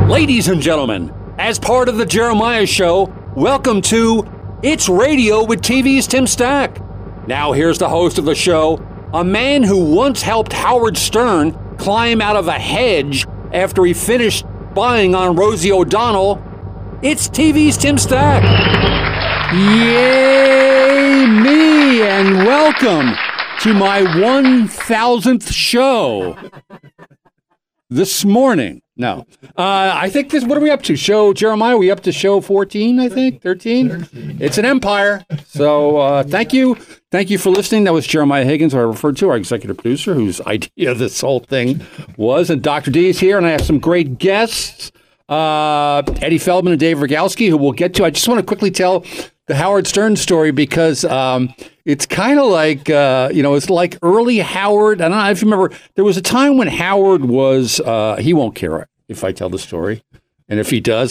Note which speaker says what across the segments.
Speaker 1: Ladies and gentlemen, as part of the Jeremiah Show, welcome to It's Radio with TV's Tim Stack. Now here's the host of the show, a man who once helped Howard Stern climb out of a hedge after he finished spying on Rosie O'Donnell. It's TV's Tim Stack. Yay me, and welcome to my 1000th show this morning. No. I think this, what are we up to? Jeremiah, are we up to show 14, I think? 13? It's an empire. So thank you. Thank you for listening. That was Jeremiah Higgins, who I referred to, our executive producer, whose idea this whole thing was. And Dr. D is here, and I have some great guests. Eddie Feldman and Dave Rogalski, who we'll get to. I just want to quickly tell the Howard Stern story because it's kind of like, it's like early Howard. I don't know if you remember, there was a time when Howard was, he won't care if I tell the story. And if he does,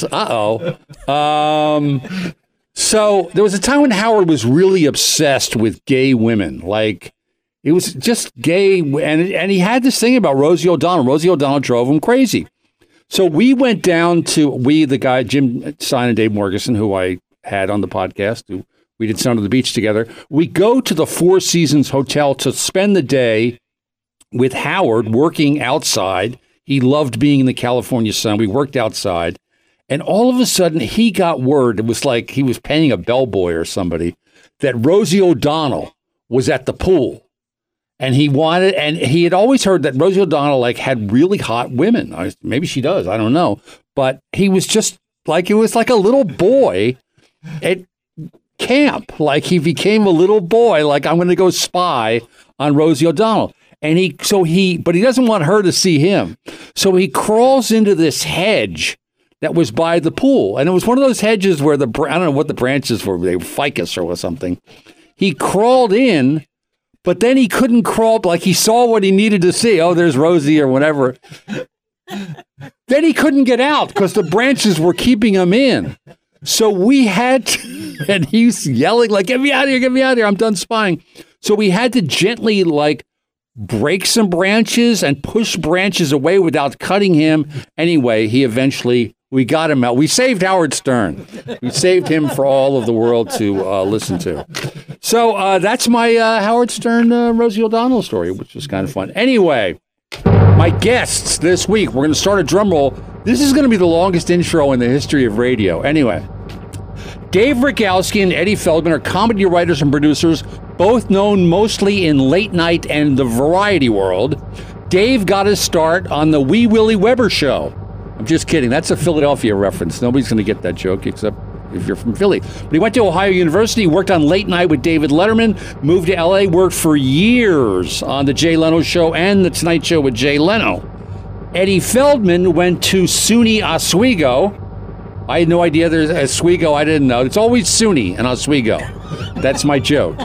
Speaker 1: so there was a time when Howard was really obsessed with gay women. Like, it was just gay. And he had this thing about Rosie O'Donnell. Rosie O'Donnell drove him crazy. So we went down to, the guy, Jim Stein and Dave Morgeson, who I had on the podcast, we did Son of the Beach together. We go to the Four Seasons Hotel to spend the day with Howard working outside. He loved being in the California sun. We worked outside. And all of a sudden, he got word, it was like he was paying a bellboy or somebody, that Rosie O'Donnell was at the pool. And he had always heard that Rosie O'Donnell had really hot women. Maybe she does, I don't know. But he was just like, it was like a little boy at camp. Like, he became a little boy, like, I'm going to go spy on Rosie O'Donnell. And but he doesn't want her to see him. So he crawls into this hedge that was by the pool. And it was one of those hedges where I don't know what the branches were, they were ficus or something. He crawled in, but then he couldn't crawl, like he saw what he needed to see. Oh, there's Rosie or whatever. Then he couldn't get out because the branches were keeping him in. So we had to, and he's yelling like, get me out of here, I'm done spying. So we had to gently break some branches and push branches away without cutting him. Anyway, we got him out. We saved Howard Stern. We saved him for all of the world to listen to. So that's my Howard Stern, Rosie O'Donnell story, which was kind of fun. Anyway, my guests this week, we're going to start a drum roll. This is going to be the longest intro in the history of radio. Anyway, Dave Rogalski and Eddie Feldman are comedy writers and producers, both known mostly in late night and the variety world. Dave got his start on the Wee Willie Weber Show. I'm just kidding. That's a Philadelphia reference. Nobody's going to get that joke except if you're from Philly. But he went to Ohio University, worked on Late Night with David Letterman, moved to L.A., worked for years on The Jay Leno Show and The Tonight Show with Jay Leno. Eddie Feldman went to SUNY Oswego. I had no idea there's Oswego. I didn't know. It's always SUNY and Oswego. That's my joke.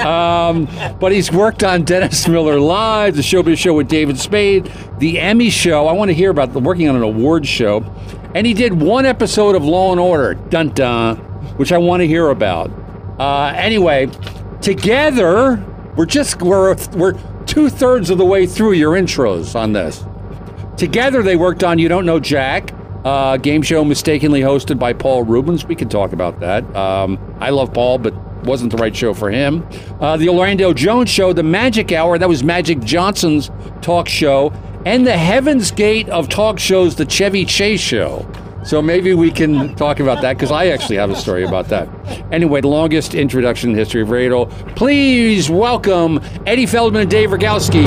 Speaker 1: But he's worked on Dennis Miller Live, The Showbiz Show with David Spade, The Emmy Show. I want to hear about working on an awards show. And he did one episode of Law and Order, dun dun, which I want to hear about. Anyway, together, we're 2/3 of the way through your intros on this. Together, they worked on You Don't Know Jack, game show mistakenly hosted by Paul Rubens. We could talk about that. I love Paul, but wasn't the right show for him. The Orlando Jones Show, The Magic Hour, that was Magic Johnson's talk show, and the Heaven's Gate of talk shows, The Chevy Chase Show. So maybe we can talk about that, because I actually have a story about that. Anyway, the longest introduction in the history of radio. Please welcome Eddie Feldman and Dave Rogalski.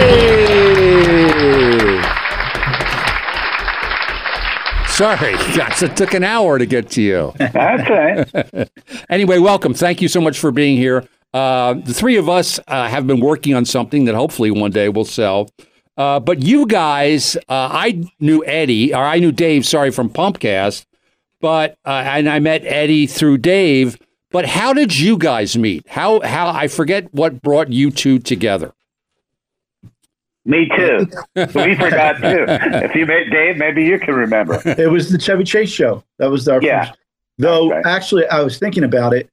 Speaker 1: Yay! Sorry, gosh, it took an hour to get to you.
Speaker 2: That's right.
Speaker 1: Anyway, welcome. Thank you so much for being here. The three of us have been working on something that hopefully one day will sell. But you guys, I knew Dave, from Pumpcast, but and I met Eddie through Dave. But how did you guys meet? How I forget what brought you two together.
Speaker 2: Me too. We forgot too. If you met Dave, maybe you can remember.
Speaker 3: It was the Chevy Chase Show. That was our first. Though, actually, I was thinking about it.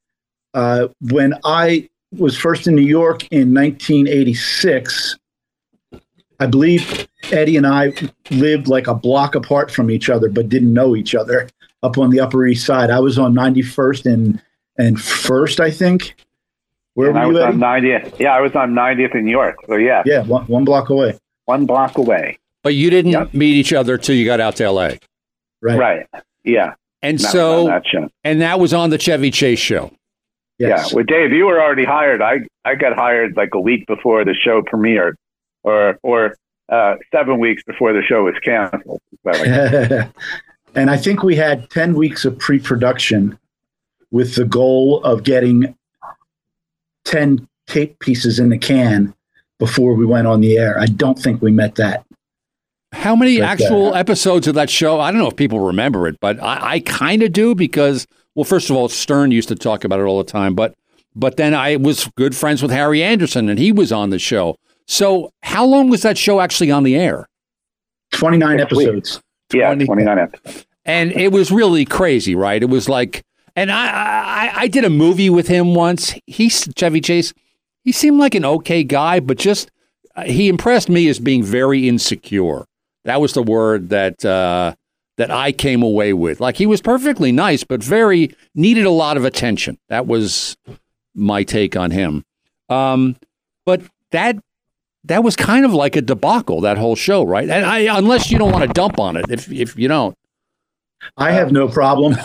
Speaker 3: When I was first in New York in 1986, I believe Eddie and I lived like a block apart from each other, but didn't know each other up on the Upper East Side. I was on 91st and First, I think.
Speaker 2: Where were you, Eddie? On 90th. Yeah, I was on 90th in New York. So yeah.
Speaker 3: Yeah, one block away.
Speaker 2: 1 block away.
Speaker 1: But you didn't meet each other till you got out to LA.
Speaker 3: Right.
Speaker 2: Yeah.
Speaker 1: And that was on the Chevy Chase show.
Speaker 3: Yes.
Speaker 2: Yeah. Well, Dave, you were already hired. I got hired like a week before the show premiered, or 7 weeks before the show was canceled.
Speaker 3: And I think we had 10 weeks of pre-production with the goal of getting 10 tape pieces in the can before we went on the air. I don't think we met that.
Speaker 1: How many actual episodes of that show? I don't know if people remember it, but I kind of do because, well, first of all, Stern used to talk about it all the time, but then I was good friends with Harry Anderson, and he was on the show. So how long was that show actually on the air?
Speaker 3: 29 episodes.
Speaker 2: Yeah, 29 episodes.
Speaker 1: And it was really crazy, right? It was like, and I did a movie with him once. Chevy Chase, he seemed like an okay guy, but just he impressed me as being very insecure. That was the word that I came away with. Like, he was perfectly nice, but needed a lot of attention. That was my take on him. But that was kind of like a debacle, that whole show, right? And unless you don't want to dump on it, if you don't.
Speaker 3: I have no problem.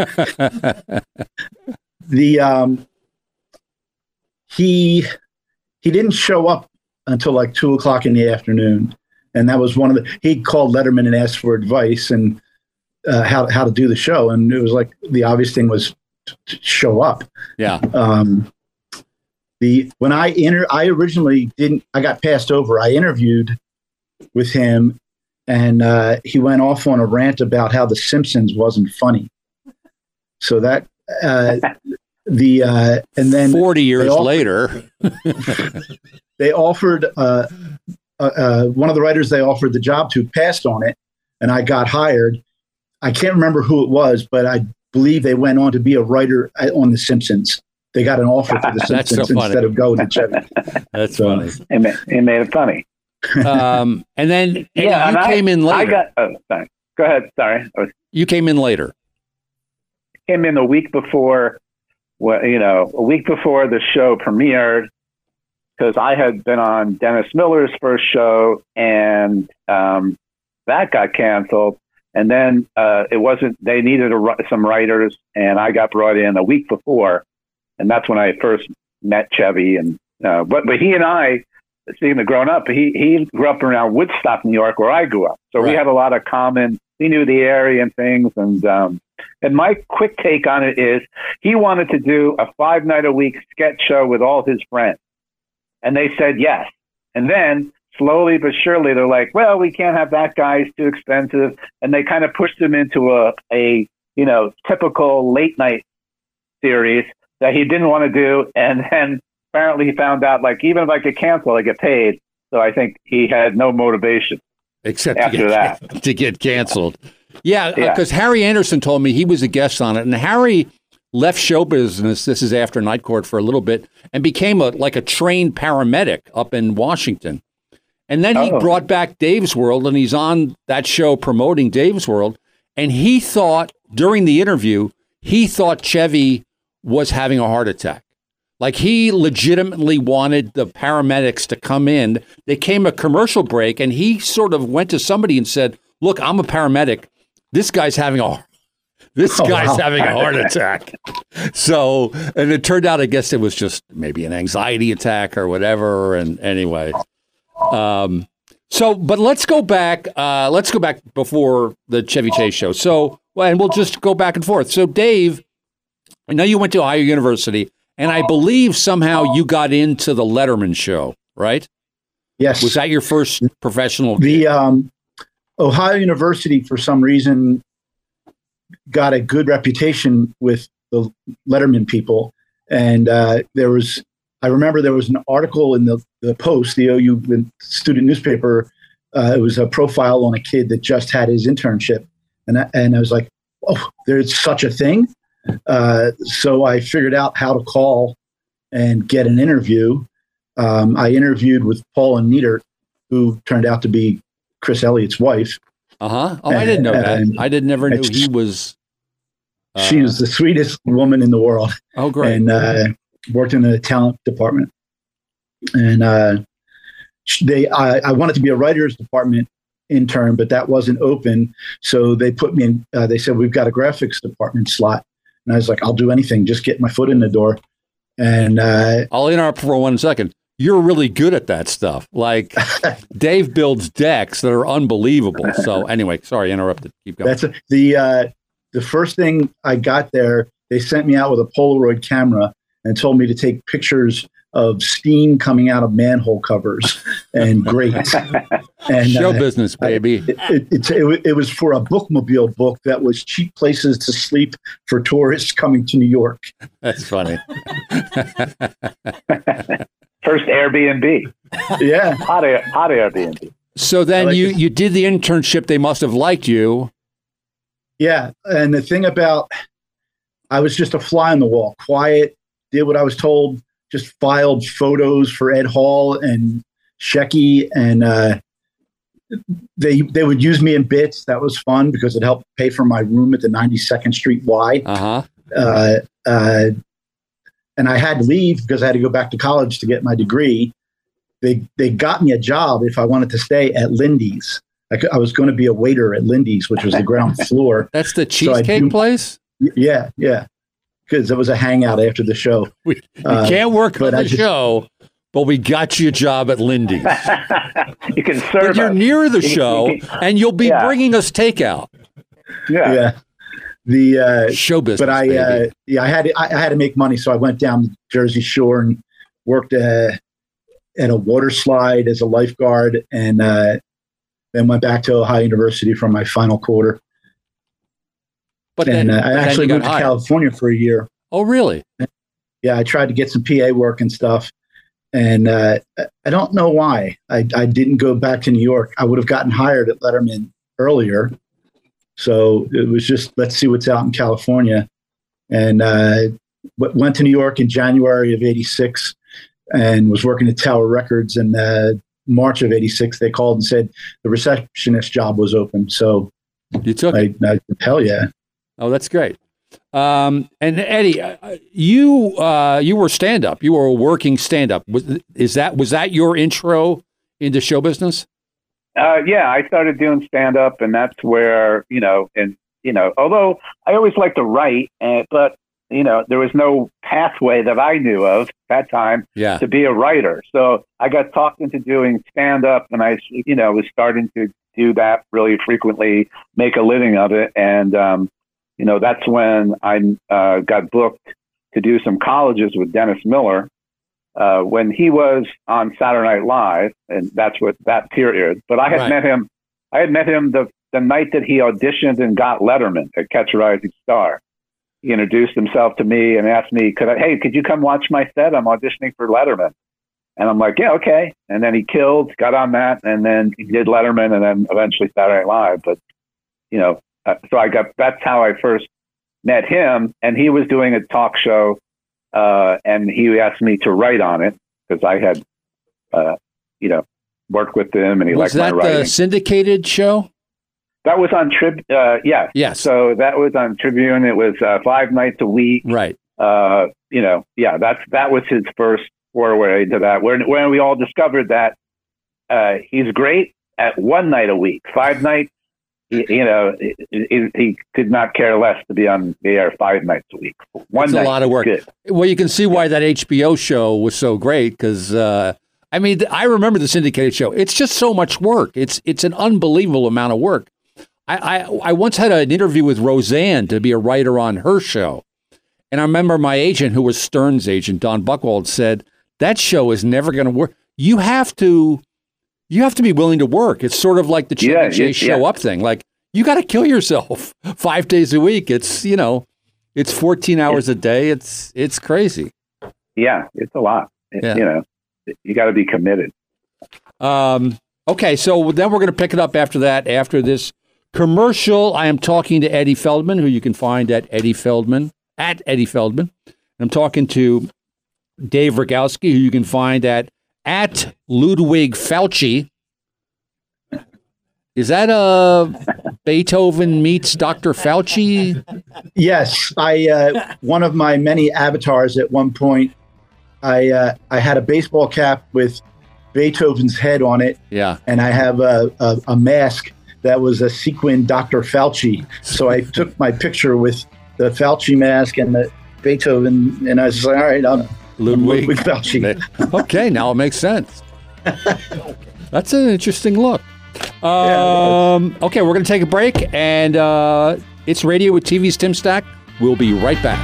Speaker 3: He didn't show up until like 2:00 in the afternoon. And that was he called Letterman and asked for advice and how to do the show. And it was like the obvious thing was to show up.
Speaker 1: Yeah.
Speaker 3: When I originally I got passed over. I interviewed with him, and he went off on a rant about how The Simpsons wasn't funny. So that and then
Speaker 1: 40 years later,
Speaker 3: they offered one of the writers they offered the job to passed on it, and I got hired. I can't remember who it was, but I believe they went on to be a writer on The Simpsons. They got an offer for The Simpsons instead of going to Chevy.
Speaker 1: That's funny.
Speaker 2: It made it funny.
Speaker 1: And then you came in later.
Speaker 2: Sorry. Go ahead. Sorry.
Speaker 1: You came in later.
Speaker 2: Came in a week before, a week before the show premiered, because I had been on Dennis Miller's first show, and that got canceled. And then they needed some writers, and I got brought in a week before, and that's when I first met Chevy. And but he and I, speaking of growing up, he grew up around Woodstock, New York, where I grew up. So we had a lot of common. He knew the area and things, and my quick take on it is he wanted to do a 5-night-a-week sketch show with all his friends. And they said yes. And then slowly but surely, they're like, well, we can't have that guy. He's too expensive. And they kind of pushed him into a typical late night series that he didn't want to do. And then apparently he found out, like, even if I could cancel, I get paid. So I think he had no motivation
Speaker 1: except
Speaker 2: after that
Speaker 1: to get canceled. Yeah, because Harry Anderson told me he was a guest on it. And Harry left show business, this is after Night Court, for a little bit, and became a trained paramedic up in Washington. And then he brought back Dave's World, and he's on that show promoting Dave's World. And he thought, during the interview, Chevy was having a heart attack. Like, he legitimately wanted the paramedics to come in. They came a commercial break, and he sort of went to somebody and said, look, I'm a paramedic. This guy's having a heart attack. So, and it turned out, I guess it was just maybe an anxiety attack or whatever. And anyway, but let's go back. Let's go back before the Chevy Chase show. So, and we'll just go back and forth. So, Dave, I know you went to Ohio University, and I believe somehow you got into the Letterman show, right?
Speaker 3: Yes.
Speaker 1: Was that your first professional?
Speaker 3: Ohio University, for some reason, got a good reputation with the Letterman people. And I remember there was an article in the Post, the OU student newspaper. It was a profile on a kid that just had his internship. And I was like, oh, there's such a thing. So I figured out how to call and get an interview. I interviewed with Paul and Nieder, who turned out to be Chris Elliott's wife.
Speaker 1: Oh, I didn't know that. I never knew he was.
Speaker 3: She was the sweetest woman in the world.
Speaker 1: Oh, great!
Speaker 3: And worked in the talent department. And I wanted to be a writers department intern, but that wasn't open. So they put me in. They said, we've got a graphics department slot, and I was like, I'll do anything, just get my foot in the door. And
Speaker 1: I'll interrupt for 1 second. You're really good at that stuff. Like Dave builds decks that are unbelievable. So anyway, sorry, I interrupted. Keep going.
Speaker 3: That's the first thing I got there. They sent me out with a Polaroid camera and told me to take pictures of steam coming out of manhole covers and grates. And
Speaker 1: show business, baby.
Speaker 3: It was for a bookmobile book that was cheap places to sleep for tourists coming to New York.
Speaker 1: That's funny.
Speaker 2: First Airbnb.
Speaker 3: Yeah.
Speaker 2: Hot Airbnb.
Speaker 1: So then you did the internship. They must have liked you.
Speaker 3: Yeah. And the thing about, I was just a fly on the wall, quiet, did what I was told, just filed photos for Ed Hall and Shecky. And they would use me in bits. That was fun because it helped pay for my room at the 92nd Street Y. And I had to leave because I had to go back to college to get my degree. They got me a job if I wanted to stay at Lindy's. I was going to be a waiter at Lindy's, which was the ground floor.
Speaker 1: That's the cheesecake place?
Speaker 3: Yeah. Because it was a hangout after the show.
Speaker 1: You can't work on the show, but we got you a job at Lindy's.
Speaker 2: You can serve
Speaker 1: But you're near the show, and you'll be bringing us takeout.
Speaker 3: Yeah. The
Speaker 1: show business.
Speaker 3: But I had to make money, so I went down to Jersey Shore and worked at a water slide as a lifeguard, and then went back to Ohio University for my final quarter.
Speaker 1: But
Speaker 3: I actually moved to
Speaker 1: hired.
Speaker 3: California for a year.
Speaker 1: Oh, really?
Speaker 3: Yeah, I tried to get some PA work and stuff, and I don't know why I didn't go back to New York. I would have gotten hired at Letterman earlier. So it was just, let's see what's out in California. And went to New York in January of 86 and was working at Tower Records. And March of 86, they called and said the receptionist job was open. So
Speaker 1: you took it.
Speaker 3: Hell yeah.
Speaker 1: Oh, that's great. And Eddie, you were stand-up. You were a working stand-up. Was that your intro into show business?
Speaker 2: Yeah, I started doing stand-up, and that's where, although I always liked to write, but, there was no pathway that I knew of at that time to be a writer. So I got talked into doing stand-up, and I, was starting to do that really frequently, make a living of it. And, that's when I got booked to do some colleges with Dennis Miller. When he was on Saturday Night Live, and that's what that period. But I had met him. I had met him the night that he auditioned and got Letterman at Catch a Rising Star. He introduced himself to me and asked me, could you come watch my set? I'm auditioning for Letterman. And I'm like, yeah, okay. And then he got on that, and then he did Letterman, and then eventually Saturday Night Live. But so that's how I first met him, and he was doing a talk show. And he asked me to write on it because I had, worked with him, and he liked my writing. Was that the
Speaker 1: syndicated show?
Speaker 2: That was on yeah.
Speaker 1: Yes.
Speaker 2: So that was on Tribune. It was 5 nights a week.
Speaker 1: Right.
Speaker 2: That was his first foray into that. When we all discovered that he's great at 1 night a week, 5 nights. He could not care less to be on the air 5 nights a week.
Speaker 1: It's a lot of work. Good. Well, you can see why that HBO show was so great because, I remember the syndicated show. It's just so much work. It's an unbelievable amount of work. I once had an interview with Roseanne to be a writer on her show. And I remember my agent, who was Stern's agent, Don Buchwald, said, that show is never going to work. You have to be willing to work. It's sort of like the Chevy Chase show up thing. Like, you got to kill yourself 5 days a week. It's, it's 14 hours a day. It's crazy.
Speaker 2: Yeah, it's a lot. You got to be committed.
Speaker 1: Okay, so then we're going to pick it up after that. After this commercial, I am talking to Eddie Feldman, who you can find at Eddie Feldman. I'm talking to Dave Rogowski, who you can find at Ludwig Fauci, Is that Beethoven meets Dr. Fauci?
Speaker 3: Yes, I one of my many avatars at one point. I had a baseball cap with Beethoven's head on it.
Speaker 1: Yeah,
Speaker 3: and I have a mask that was a sequin Dr. Fauci. So I took my picture with the Fauci mask and the Beethoven, and I was like, all right, I'm
Speaker 1: Ludwig
Speaker 3: with Fauci.
Speaker 1: Okay, now it makes sense. That's an interesting look. Okay, we're going to take a break, and it's Radio with TV's Tim Stack. We'll be right back.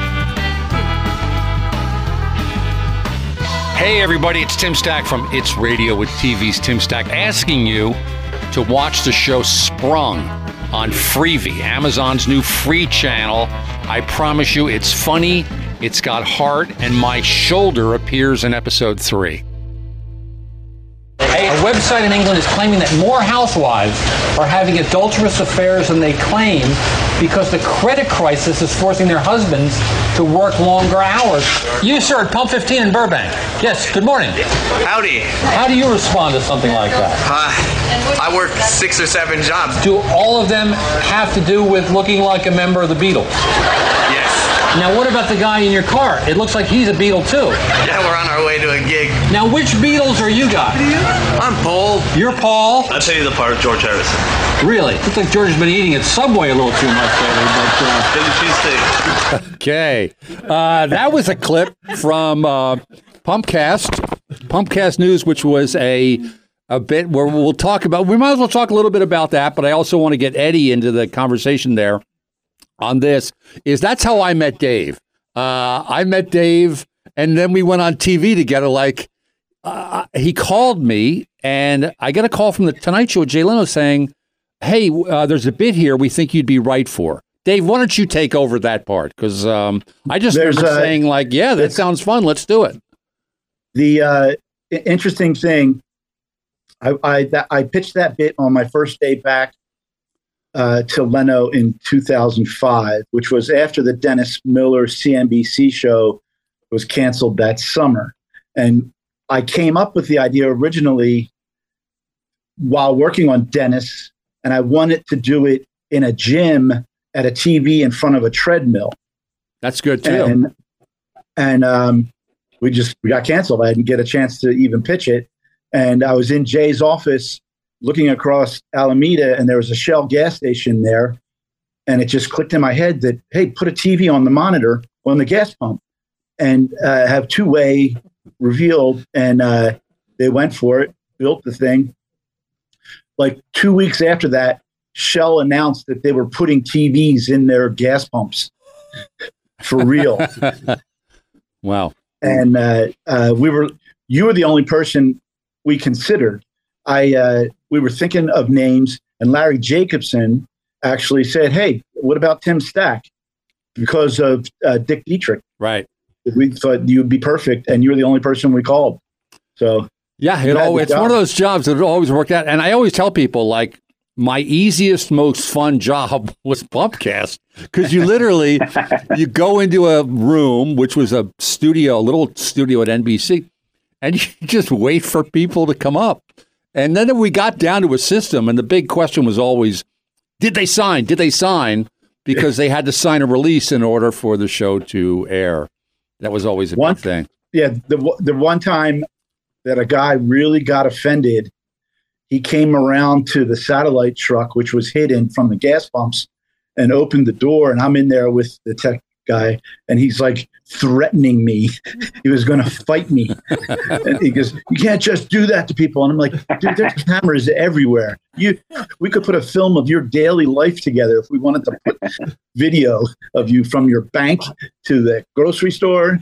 Speaker 1: Hey, everybody, it's Tim Stack from It's Radio with TV's Tim Stack, asking you to watch the show Sprung on Freevee, Amazon's new free channel. I promise you, it's funny, it's got heart, and my shoulder appears in episode 3.
Speaker 4: A website in England is claiming that more housewives are having adulterous affairs than they claim because the credit crisis is forcing their husbands to work longer hours. You, sir, at Pump 15 in Burbank. Yes, good morning.
Speaker 5: Howdy.
Speaker 4: How do you respond to something like that?
Speaker 5: I work 6 or 7 jobs.
Speaker 4: Do all of them have to do with looking like a member of the Beatles?
Speaker 5: Yes.
Speaker 4: Now, what about the guy in your car? It looks like he's a Beatle, too.
Speaker 5: Yeah, we're on our way to a gig.
Speaker 4: Now, which Beatles are you guys?
Speaker 5: I'm Paul.
Speaker 4: You're Paul?
Speaker 5: I'll tell you the part of George Harrison.
Speaker 4: Really? Looks like George has been eating at Subway a little too much lately, but...
Speaker 5: Philly cheesesteak.
Speaker 1: Okay. That was a clip from Pumpcast News, which was a bit where we'll talk about, we might as well talk a little bit about that, but I also want to get Eddie into the conversation there on this. That's how I met Dave. I met Dave, and then we went on TV together. Like, he called me, and I got a call from the Tonight Show, Jay Leno, saying, hey, there's a bit here we think you'd be right for. Dave, why don't you take over that part? Because I just remember saying, like, yeah, that sounds fun. Let's do it.
Speaker 3: The interesting thing, I pitched that bit on my first day back to Leno in 2005, which was after the Dennis Miller CNBC show was canceled that summer. And I came up with the idea originally while working on Dennis, and I wanted to do it in a gym at a TV in front of a treadmill.
Speaker 1: That's good too.
Speaker 3: And we got canceled. I didn't get a chance to even pitch it. And I was in Jay's office looking across Alameda, and there was a Shell gas station there. And it just clicked in my head that, hey, put a TV on the monitor on the gas pump and have two-way revealed. And they went for it, built the thing. Like 2 weeks after that, Shell announced that they were putting TVs in their gas pumps for real.
Speaker 1: Wow.
Speaker 3: And you were the only person we considered. We were thinking of names, and Larry Jacobson actually said, hey, what about Tim Stack? Because of Dick Dietrich.
Speaker 1: Right.
Speaker 3: We thought you'd be perfect, and you're the only person we called. So
Speaker 1: yeah, it's one of those jobs that always worked out. And I always tell people, like, my easiest, most fun job was Pumpcast, because you literally, you go into a room, which was a little studio at NBC, and you just wait for people to come up. And then we got down to a system, and the big question was always, did they sign? Did they sign? Because they had to sign a release in order for the show to air. That was always a big thing.
Speaker 3: Yeah, the one time that a guy really got offended, he came around to the satellite truck, which was hidden from the gas pumps, and opened the door, and I'm in there with the tech guy, and he's like threatening me. He was going to fight me. And he goes, you can't just do that to people. And I'm like, dude, there's cameras everywhere. We could put a film of your daily life together if we wanted to put video of you from your bank to the grocery store.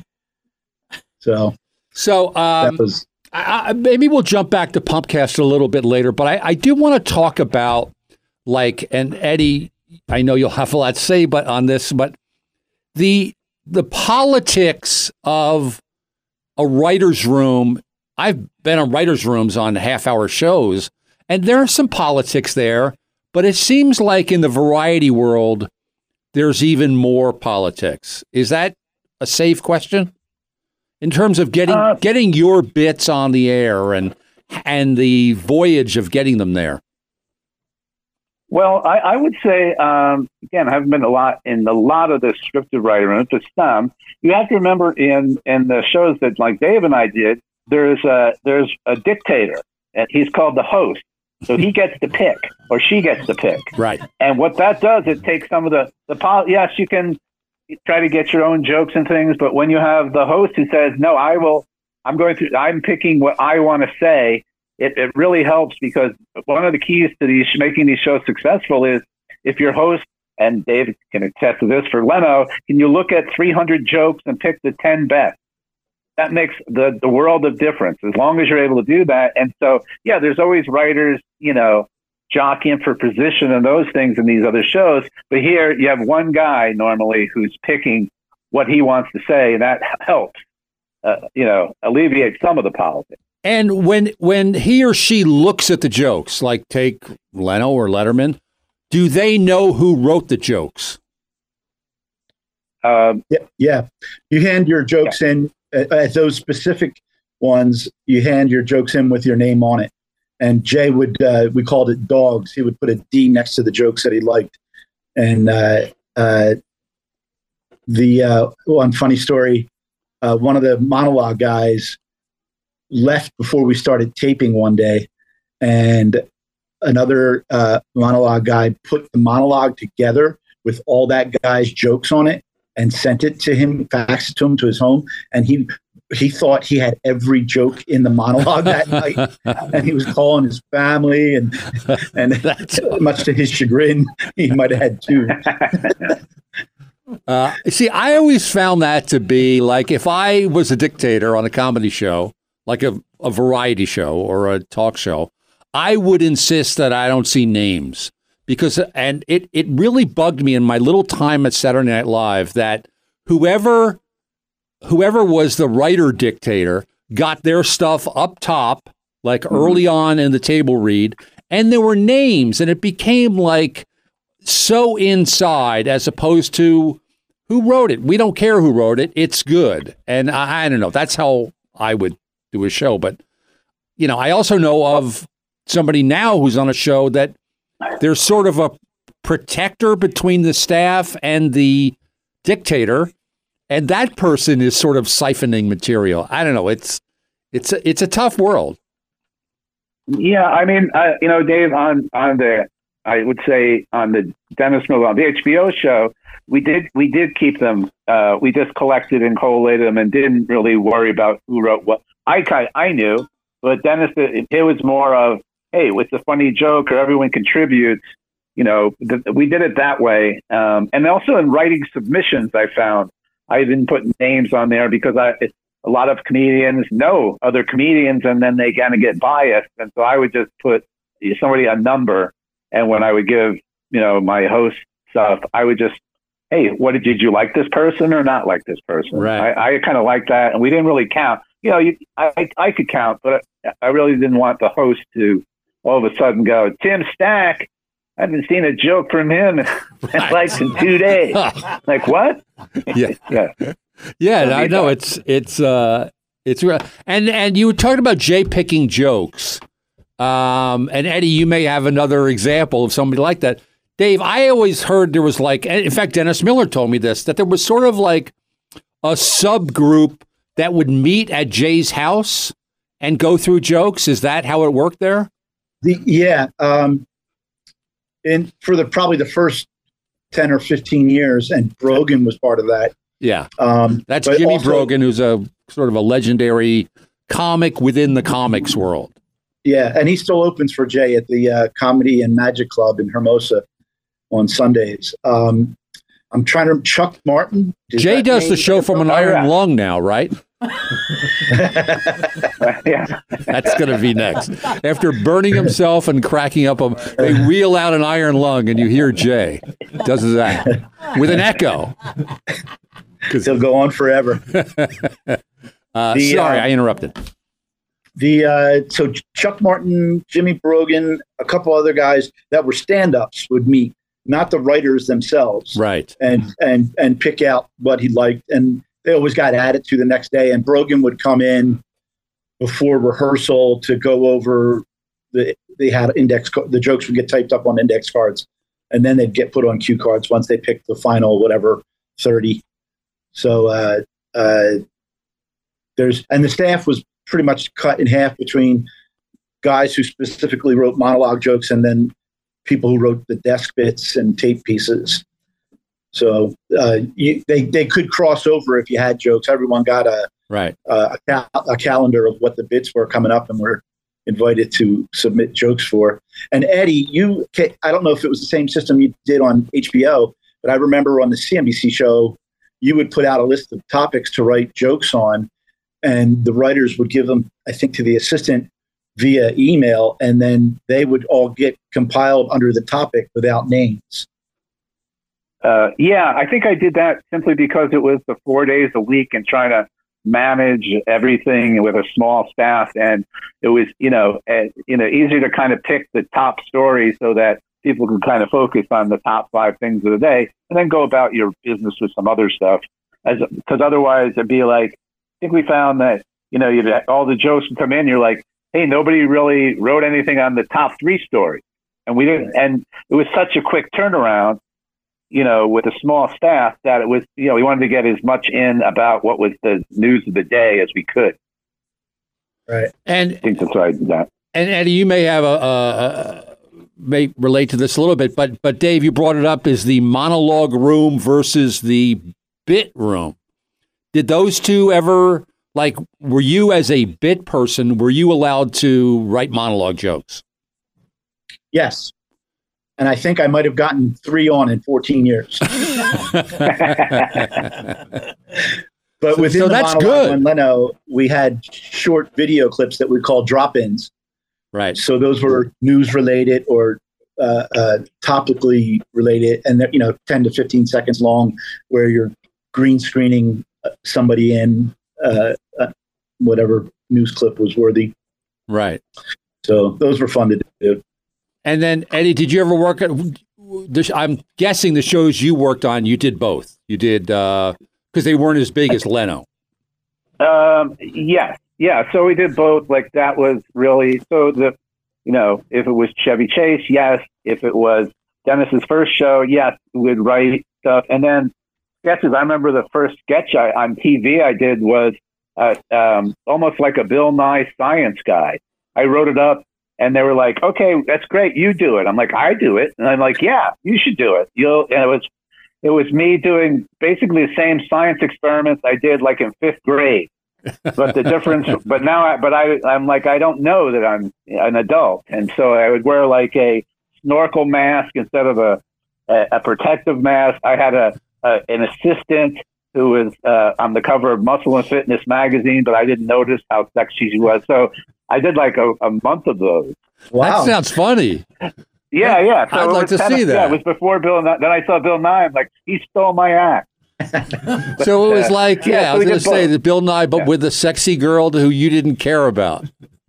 Speaker 3: So that was...
Speaker 1: maybe we'll jump back to Pumpcast a little bit later, but I do want to talk about, like, and Eddie, I know you'll have a lot to say on this, but the politics of a writer's room. I've been in writer's rooms on half-hour shows, and there are some politics there, but it seems like in the variety world, there's even more politics. Is that a safe question? In terms of getting your bits on the air and the voyage of getting them there.
Speaker 2: Well, I would say, again, I haven't been in a lot of the scripted writing rooms, but some. You have to remember in the shows that like Dave and I did, there's a dictator, and he's called the host. So he gets to pick, or she gets to pick.
Speaker 1: Right.
Speaker 2: And what that does, it takes some of yes, you can try to get your own jokes and things, but when you have the host who says, no, I'm picking what I want to say, it really helps, because one of the keys to making these shows successful is if your host, and Dave can attest to this for Leno, can you look at 300 jokes and pick the 10 best? That makes the world of difference, as long as you're able to do that. And so, yeah, there's always writers, jockeying for position and those things in these other shows. But here you have one guy normally who's picking what he wants to say, and that helps, alleviate some of the politics.
Speaker 1: And when he or she looks at the jokes, like take Leno or Letterman, do they know who wrote the jokes?
Speaker 3: Yeah. You hand your jokes in. At those specific ones, you hand your jokes in with your name on it. And Jay would, we called it dogs. He would put a D next to the jokes that he liked. And one funny story, one of the monologue guys left before we started taping one day, and another monologue guy put the monologue together with all that guy's jokes on it and sent it to him, faxed it to him to his home. And he thought he had every joke in the monologue that night. And he was calling his family, and much to his chagrin, he might have had two.
Speaker 1: See, I always found that to be like, if I was a dictator on a comedy show, like a variety show or a talk show, I would insist that I don't see names. Because, and it really bugged me in my little time at Saturday Night Live that whoever was the writer dictator got their stuff up top, like early on in the table read, and there were names, and it became like so inside as opposed to who wrote it. We don't care who wrote it. It's good. And I don't know. That's how I would do a show. But, I also know of somebody now who's on a show that there's sort of a protector between the staff and the dictator, and that person is sort of siphoning material. I don't know. It's a tough world.
Speaker 2: Yeah, I mean, Dave, I would say on the Dennis Miller, on the HBO show, we did keep them. We just collected and collated them and didn't really worry about who wrote what. I knew, but Dennis, it was more of, hey, it's a funny joke or everyone contributes. We did it that way. And also in writing submissions, I found I didn't put names on there because a lot of comedians know other comedians, and then they kind of get biased. And so I would just put somebody a number. And when I would give, my host stuff, I would just, hey, did you like this person or not like this person?
Speaker 1: Right.
Speaker 2: I kind of like that. And we didn't really count. I could count, but I really didn't want the host to all of a sudden go, Tim Stack, I haven't seen a joke from him in 2 days. Like, what?
Speaker 1: Yeah. Yeah, I know. It's real. And you were talking about Jay picking jokes. And Eddie, you may have another example of somebody like that. Dave, I always heard there was in fact, Dennis Miller told me this, that there was sort of like a subgroup that would meet at Jay's house and go through jokes. Is that how it worked there?
Speaker 3: And for probably the first 10 or 15 years, and Brogan was part of that.
Speaker 1: Yeah. That's Jimmy Brogan, who's a sort of a legendary comic within the comics world.
Speaker 3: Yeah, and he still opens for Jay at the Comedy and Magic Club in Hermosa on Sundays. I'm trying to, Chuck Martin.
Speaker 1: Jay does the show from an iron lung now, right?
Speaker 2: Yeah.
Speaker 1: That's going to be next. After burning himself and cracking up, they wheel out an iron lung, and you hear Jay does that with an echo.
Speaker 3: He'll go on forever.
Speaker 1: Sorry, I interrupted.
Speaker 3: So Chuck Martin, Jimmy Brogan, a couple other guys that were stand-ups would meet, not the writers themselves,
Speaker 1: right?
Speaker 3: And pick out what he liked, and they always got added to the next day. And Brogan would come in before rehearsal to go over the they had the jokes would get typed up on index cards, and then they'd get put on cue cards once they picked the final, whatever, 30. So and the staff was pretty much cut in half between guys who specifically wrote monologue jokes and then people who wrote the desk bits and tape pieces. So they could cross over if you had jokes. Everyone got a calendar of what the bits were coming up and were invited to submit jokes for. And Eddie, I don't know if it was the same system you did on HBO, but I remember on the CNBC show, you would put out a list of topics to write jokes on, and the writers would give them, I think, to the assistant via email, and then they would all get compiled under the topic without names.
Speaker 2: Yeah, I think I did that simply because it was the 4 days a week and trying to manage everything with a small staff, and it was easier to kind of pick the top stories so that people could kind of focus on the top 5 things of the day and then go about your business with some other stuff. Because otherwise it'd be like, I think we found that, all the jokes would come in, you're like, hey, nobody really wrote anything on the top 3 stories. And we didn't, and it was such a quick turnaround, with a small staff that it was, we wanted to get as much in about what was the news of the day as we could.
Speaker 3: Right.
Speaker 1: And
Speaker 2: I think that's why I did that.
Speaker 1: And Eddie, you may have may relate to this a little bit, but Dave, you brought it up, is the monologue room versus the bit room. Did those two ever, were you as a bit person, were you allowed to write monologue jokes?
Speaker 3: Yes. And I think I might have gotten 3 on in 14 years. But within the
Speaker 1: that's
Speaker 3: monologue
Speaker 1: good.
Speaker 3: on Leno, we had short video clips that we called drop-ins.
Speaker 1: Right.
Speaker 3: So those were news related or topically related, and they're 10 to 15 seconds long, where you're green screening somebody in whatever news clip was worthy.
Speaker 1: Right.
Speaker 3: So those were fun to do.
Speaker 1: And then Eddie, did you ever work at? I'm guessing the shows you worked on, you did both. You did because they weren't as big as Leno.
Speaker 2: Yes. Yeah, so we did both. That was really, so if it was Chevy Chase, yes. If it was Dennis's first show, yes, we would write stuff. And then sketches, I remember the first sketch on TV I did was almost like a Bill Nye science guy. I wrote it up and they were like, okay, that's great. You do it. I'm like, I do it. And I'm like, yeah, you should do it. And it was me doing basically the same science experiments I did in 5th grade. But the difference, I'm like, I don't know that I'm an adult. And so I would wear a snorkel mask instead of a protective mask. I had an assistant who was on the cover of Muscle and Fitness magazine, but I didn't notice how sexy she was. So I did a month of those.
Speaker 1: Wow. That sounds funny.
Speaker 2: Yeah. So
Speaker 1: I'd like to see that.
Speaker 2: Yeah, it was before Bill Nye. Then I saw Bill Nye. I'm like, he stole my act.
Speaker 1: So it was I was going to say the Bill Nye, but with a sexy girl who you didn't care about.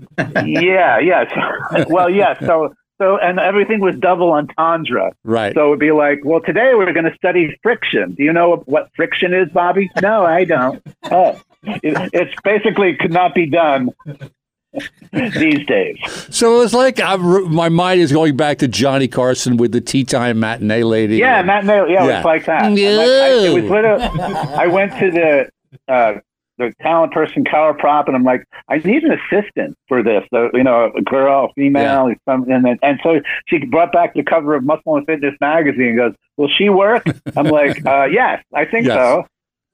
Speaker 2: Yeah. Well, yeah. So and everything was double entendre.
Speaker 1: Right.
Speaker 2: So it would be well, today we're going to study friction. Do you know what friction is, Bobby? No, I don't. Oh, it's basically could not be done these days.
Speaker 1: So it was my mind is going back to Johnny Carson with the Tea Time Matinee Lady.
Speaker 2: Yeah, matinee. Yeah, it was like that. It was literally. I went to the talent person, Kara Prop, and I'm like, I need an assistant for this. A girl, a female, and so she brought back the cover of Muscle and Fitness magazine and goes, will she work? I'm like, yes, I think so.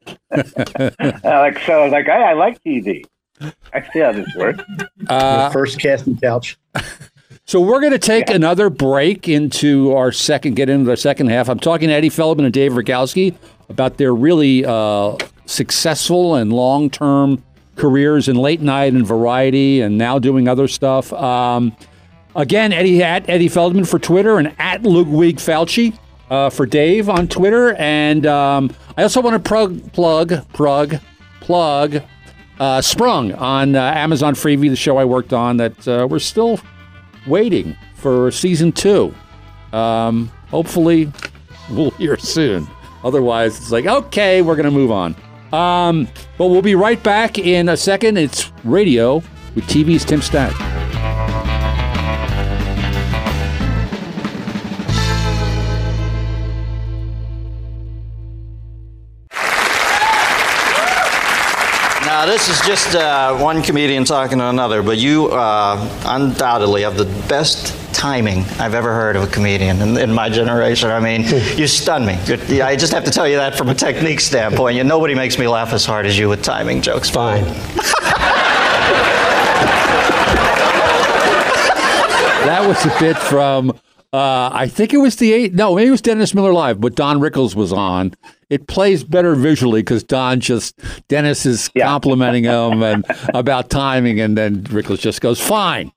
Speaker 2: I like TV. I see how this works.
Speaker 3: First casting couch.
Speaker 1: So we're going to take another break get into our second half. I'm talking to Eddie Feldman and Dave Rogowski about their really successful and long-term careers in late night and variety, and now doing other stuff. Again, Eddie Feldman for Twitter, and at Ludwig Fauci for Dave on Twitter. And I also want to plug Sprung on Amazon Freevee, the show I worked on that we're still waiting for season 2. Hopefully we'll hear soon. Otherwise, it's okay, we're going to move on. But we'll be right back in a second. It's Radio with TV's Tim Stack.
Speaker 6: Now, this is just one comedian talking to another, but you undoubtedly have the best timing I've ever heard of a comedian in my generation. I mean, you stun me. I just have to tell you that from a technique standpoint. Nobody makes me laugh as hard as you with timing jokes.
Speaker 7: Fine.
Speaker 1: That was a bit from, I think it was maybe it was Dennis Miller Live, but Don Rickles was on. It plays better visually because Dennis is complimenting him and about timing, and then Rickles just goes, fine.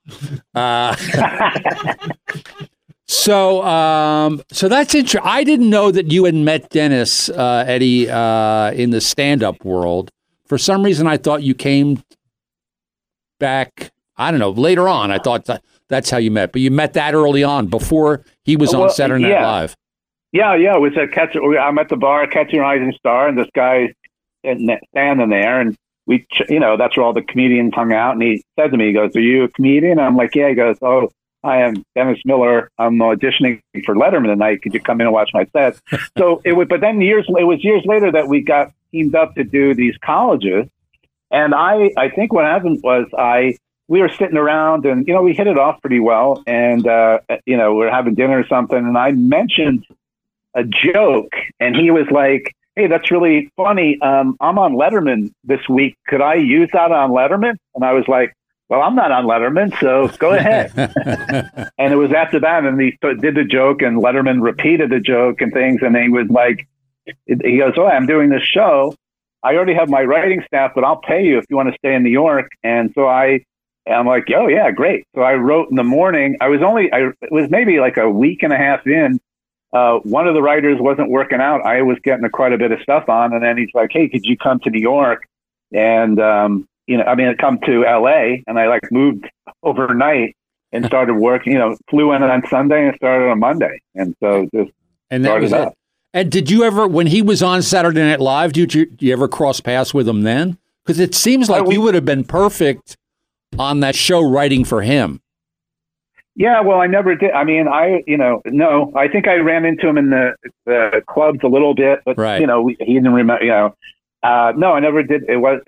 Speaker 1: So that's interesting. I didn't know that you had met Dennis, Eddie, in the stand-up world. For some reason, I thought you came back, I don't know, later on. I thought that's how you met. But you met that early on, before he was on Saturday Night Live.
Speaker 2: Yeah. It was I'm at the bar, Catching a Rising Star, and this guy standing there, and we, that's where all the comedians hung out. And he said to me, he goes, "Are you a comedian?" And I'm like, "Yeah." He goes, "Oh, I am Dennis Miller. I'm auditioning for Letterman tonight. Could you come in and watch my set?" So it was years later that we got teamed up to do these colleges. And I think what happened was we were sitting around, and, we hit it off pretty well. And, we were having dinner or something. And I mentioned a joke, and he was like, "Hey, that's really funny. I'm on Letterman this week. Could I use that on Letterman?" And I was like, "Well, I'm not on Letterman, so go ahead." And it was after that, and he did the joke, and Letterman repeated the joke and things. And he was like, he goes, "Oh, I'm doing this show. I already have my writing staff, but I'll pay you if you want to stay in New York." And so I'm like, "Oh yeah, great." So I wrote in the morning. It was maybe like a week and a half in. One of the writers wasn't working out. I was getting quite a bit of stuff on, and then he's like, "Hey, could you come to New York?" And I come to LA, and I moved overnight and started working. Flew in on Sunday and started on Monday, and so just started up.
Speaker 1: And did you ever, when he was on Saturday Night Live, did you ever cross paths with him then? Because it seems like you would have been perfect on that show writing for him.
Speaker 2: Yeah, well, I never did. I mean, no, I think I ran into him in the clubs a little bit, but,
Speaker 1: right.
Speaker 2: He didn't remember, no, I never did.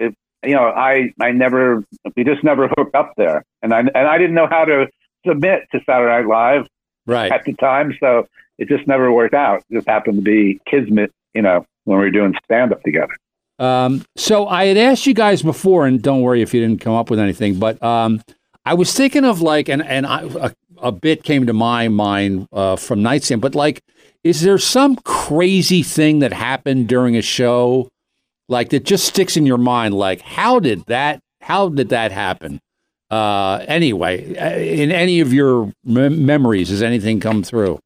Speaker 2: We just never hooked up there. And I didn't know how to submit to Saturday Night Live at the time. So it just never worked out. It just happened to be kismet, when we were doing stand-up together.
Speaker 1: So I had asked you guys before, and don't worry if you didn't come up with anything, but I was thinking of a bit came to my mind from Nightstand, but is there some crazy thing that happened during a show, that just sticks in your mind? How did that happen? Anyway, in any of your memories, has anything come through?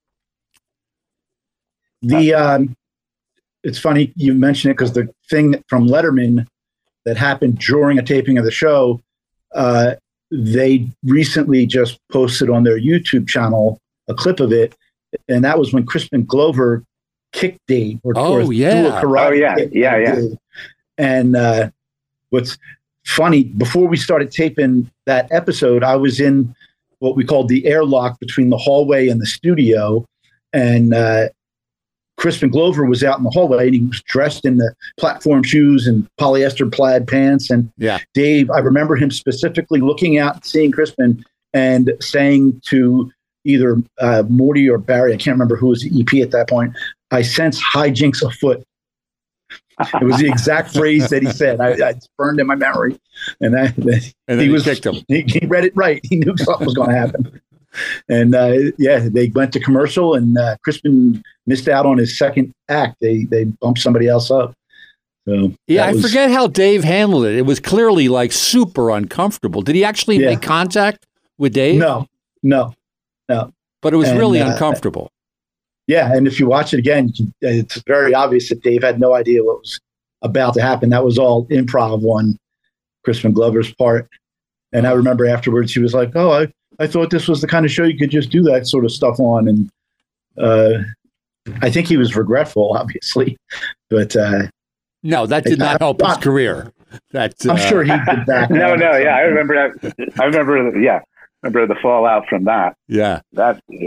Speaker 3: It's funny you mention it, because the thing from Letterman that happened during a taping of the show, they recently just posted on their YouTube channel a clip of it, and that was when Crispin Glover kicked Dave. Threw a karate kick at Dave. And what's funny, before we started taping that episode, I was in what we called the airlock between the hallway and the studio, and Crispin Glover was out in the hallway, and he was dressed in the platform shoes and polyester plaid pants. And Dave, I remember him specifically looking out and seeing Crispin and saying to either Morty or Barry, I can't remember who was the EP at that point, "I sense hijinks afoot." It was the exact phrase that he said. It's burned in my memory. And then he kicked him. He read it right. He knew something was going to happen. And they went to commercial, and Crispin missed out on his second act. They bumped somebody else up. So
Speaker 1: I forget how Dave handled it. It was clearly super uncomfortable. Did he actually make contact with Dave?
Speaker 3: No.
Speaker 1: But it was really uncomfortable.
Speaker 3: Yeah, and if you watch it again, it's very obvious that Dave had no idea what was about to happen. That was all improv on Crispin Glover's part. And I remember afterwards he was like, "Oh, I thought this was the kind of show you could just do that sort of stuff on." And I think he was regretful, obviously. But
Speaker 1: no, that did not help his career.
Speaker 3: I'm sure he did that.
Speaker 2: No, yeah, I remember that. I remember the fallout from that.
Speaker 1: Yeah.
Speaker 2: That well.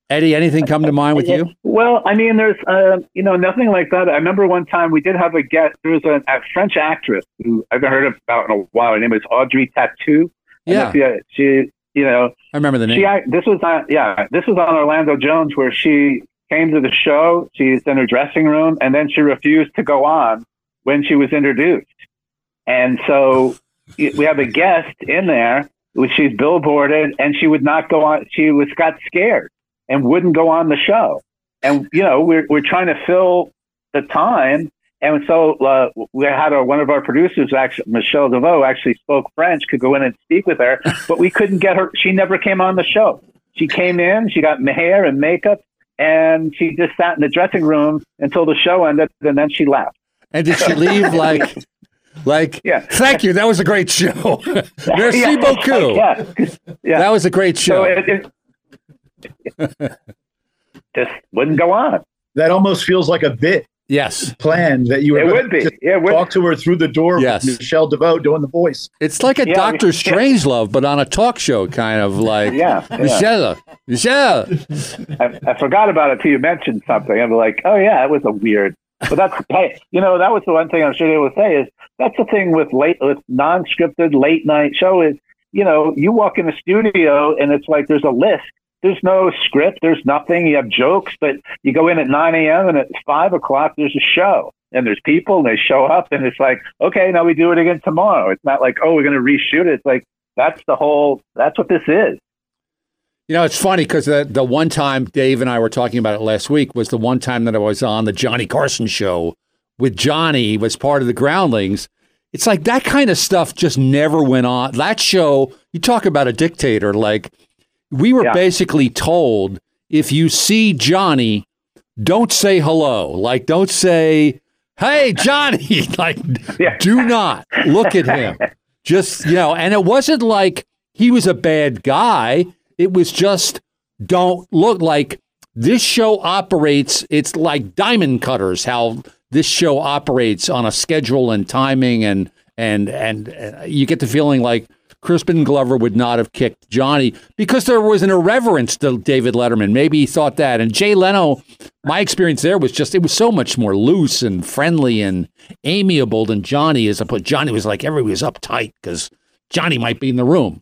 Speaker 1: Eddie, anything come to mind with you?
Speaker 2: Well, I mean, there's, nothing like that. I remember one time we did have a guest. There was a French actress who I haven't heard about in a while. Her name is Audrey Tautou.
Speaker 1: Yeah.
Speaker 2: She, I
Speaker 1: remember the name.
Speaker 2: This was on Orlando Jones, where she came to the show. She's in her dressing room, and then she refused to go on when she was introduced. And so we have a guest in there, which she's billboarded, and she would not go on. She got scared and wouldn't go on the show. And, we're trying to fill the time. And so we had one of our producers, actually, Michelle DeVoe, actually spoke French, could go in and speak with her, but we couldn't get her. She never came on the show. She came in, she got hair and makeup, and she just sat in the dressing room until the show ended, and then she left.
Speaker 1: And did she leave
Speaker 2: yeah.
Speaker 1: Thank you, that was a great show. Merci beaucoup.
Speaker 2: Yeah.
Speaker 1: That was a great show.
Speaker 2: So it just wouldn't go on.
Speaker 3: That almost feels like a bit.
Speaker 1: Yes.
Speaker 3: Plan that you were
Speaker 2: would be.
Speaker 3: Talk to her through the door.
Speaker 1: Yes.
Speaker 3: With Michelle DeVoe doing the voice.
Speaker 1: It's like a Dr. Strangelove, but on a talk show, kind of like.
Speaker 2: Yeah.
Speaker 1: Michelle.
Speaker 2: I forgot about it till you mentioned something. I'm like, oh yeah, it was a weird. But that's that was the one thing I'm sure they would say is that's the thing with non-scripted late night show is you walk in the studio and it's like there's a list. There's no script. There's nothing. You have jokes, but you go in at 9 a.m. and at 5 o'clock, there's a show and there's people and they show up and it's like, okay, now we do it again tomorrow. It's not like, oh, we're going to reshoot it. It's like, that's what this is.
Speaker 1: It's funny because the one time Dave and I were talking about it last week was the one time that I was on the Johnny Carson show with Johnny, was part of the Groundlings. It's like that kind of stuff just never went on. That show, you talk about a dictator, like, we were basically told, if you see Johnny, don't say hello. Like, don't say, hey, Johnny. Do not look at him. Just, and it wasn't like he was a bad guy. It was just, don't look. Like, this show operates, it's like Diamond Cutters, how this show operates on a schedule and timing. And you get the feeling like Crispin Glover would not have kicked Johnny because there was an irreverence to David Letterman. Maybe he thought that. And Jay Leno, my experience there was just, it was so much more loose and friendly and amiable than Johnny is. But Johnny was like, everybody was uptight because Johnny might be in the room,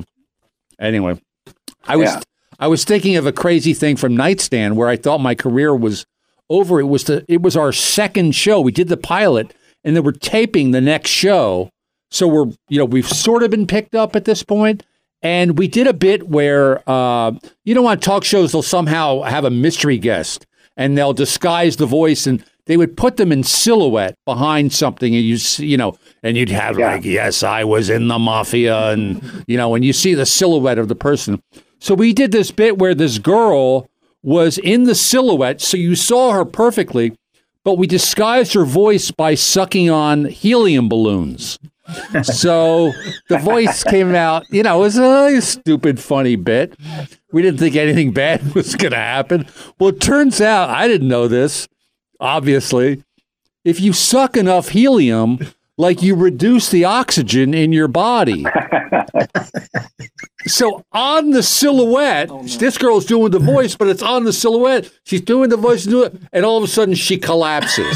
Speaker 1: Anyway, I was thinking of a crazy thing from Nightstand where I thought my career was over. It was our second show. We did the pilot and then we're taping the next show. So we've sort of been picked up at this point, and we did a bit where, on talk shows, they'll somehow have a mystery guest, and they'll disguise the voice, and they would put them in silhouette behind something, and and you'd have like, yes, I was in the mafia, and, and you see the silhouette of the person. So we did this bit where this girl was in the silhouette, so you saw her perfectly, but we disguised her voice by sucking on helium balloons. So the voice came out, it was a stupid, funny bit. We didn't think anything bad was going to happen. Well, it turns out, I didn't know this, obviously, if you suck enough helium, like you reduce the oxygen in your body. So on the silhouette, this girl's doing the voice, but it's on the silhouette. She's doing the voice, and all of a sudden she collapses.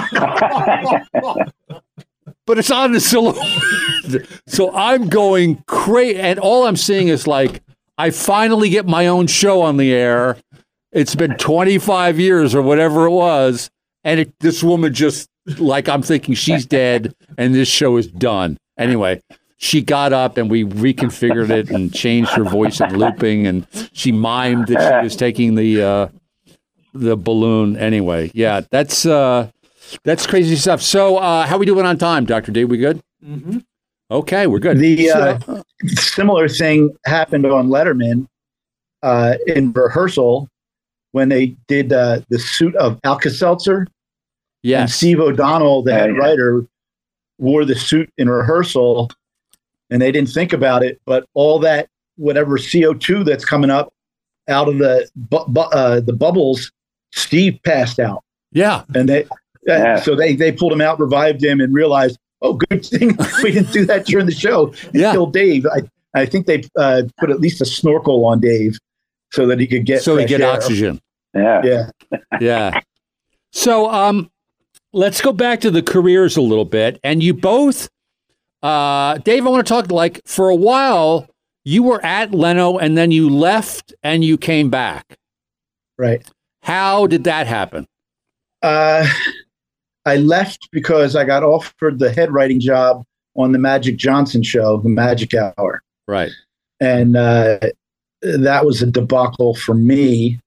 Speaker 1: But it's on the silhouette. So I'm going crazy. And all I'm seeing is like, I finally get my own show on the air. It's been 25 years or whatever it was. And this woman just, like, I'm thinking she's dead and this show is done. Anyway, she got up and we reconfigured it and changed her voice and looping. And she mimed that she was taking the balloon. Anyway, yeah, that's crazy stuff. So how we doing on time, Dr. D? We good? Mm-hmm. Okay, we're good.
Speaker 3: The similar thing happened on Letterman in rehearsal when they did the suit of Alka-Seltzer.
Speaker 1: Yes.
Speaker 3: And Steve O'Donnell, the head writer, wore the suit in rehearsal, and they didn't think about it, but all that, whatever CO2 that's coming up out of the bubbles, Steve passed out.
Speaker 1: Yeah.
Speaker 3: And so they pulled him out, revived him, and realized, oh, good thing we didn't do that during the show. And killed Dave. I think they put at least a snorkel on Dave. so that he could get
Speaker 1: oxygen.
Speaker 2: Yeah.
Speaker 1: Yeah. So let's go back to the careers a little bit. And you both, Dave, I want to talk, like, for a while, you were at Leno and then you left and you came back.
Speaker 3: Right.
Speaker 1: How did that happen?
Speaker 3: I left because I got offered the head writing job on the Magic Johnson show, The Magic Hour.
Speaker 1: Right.
Speaker 3: And that was a debacle for me.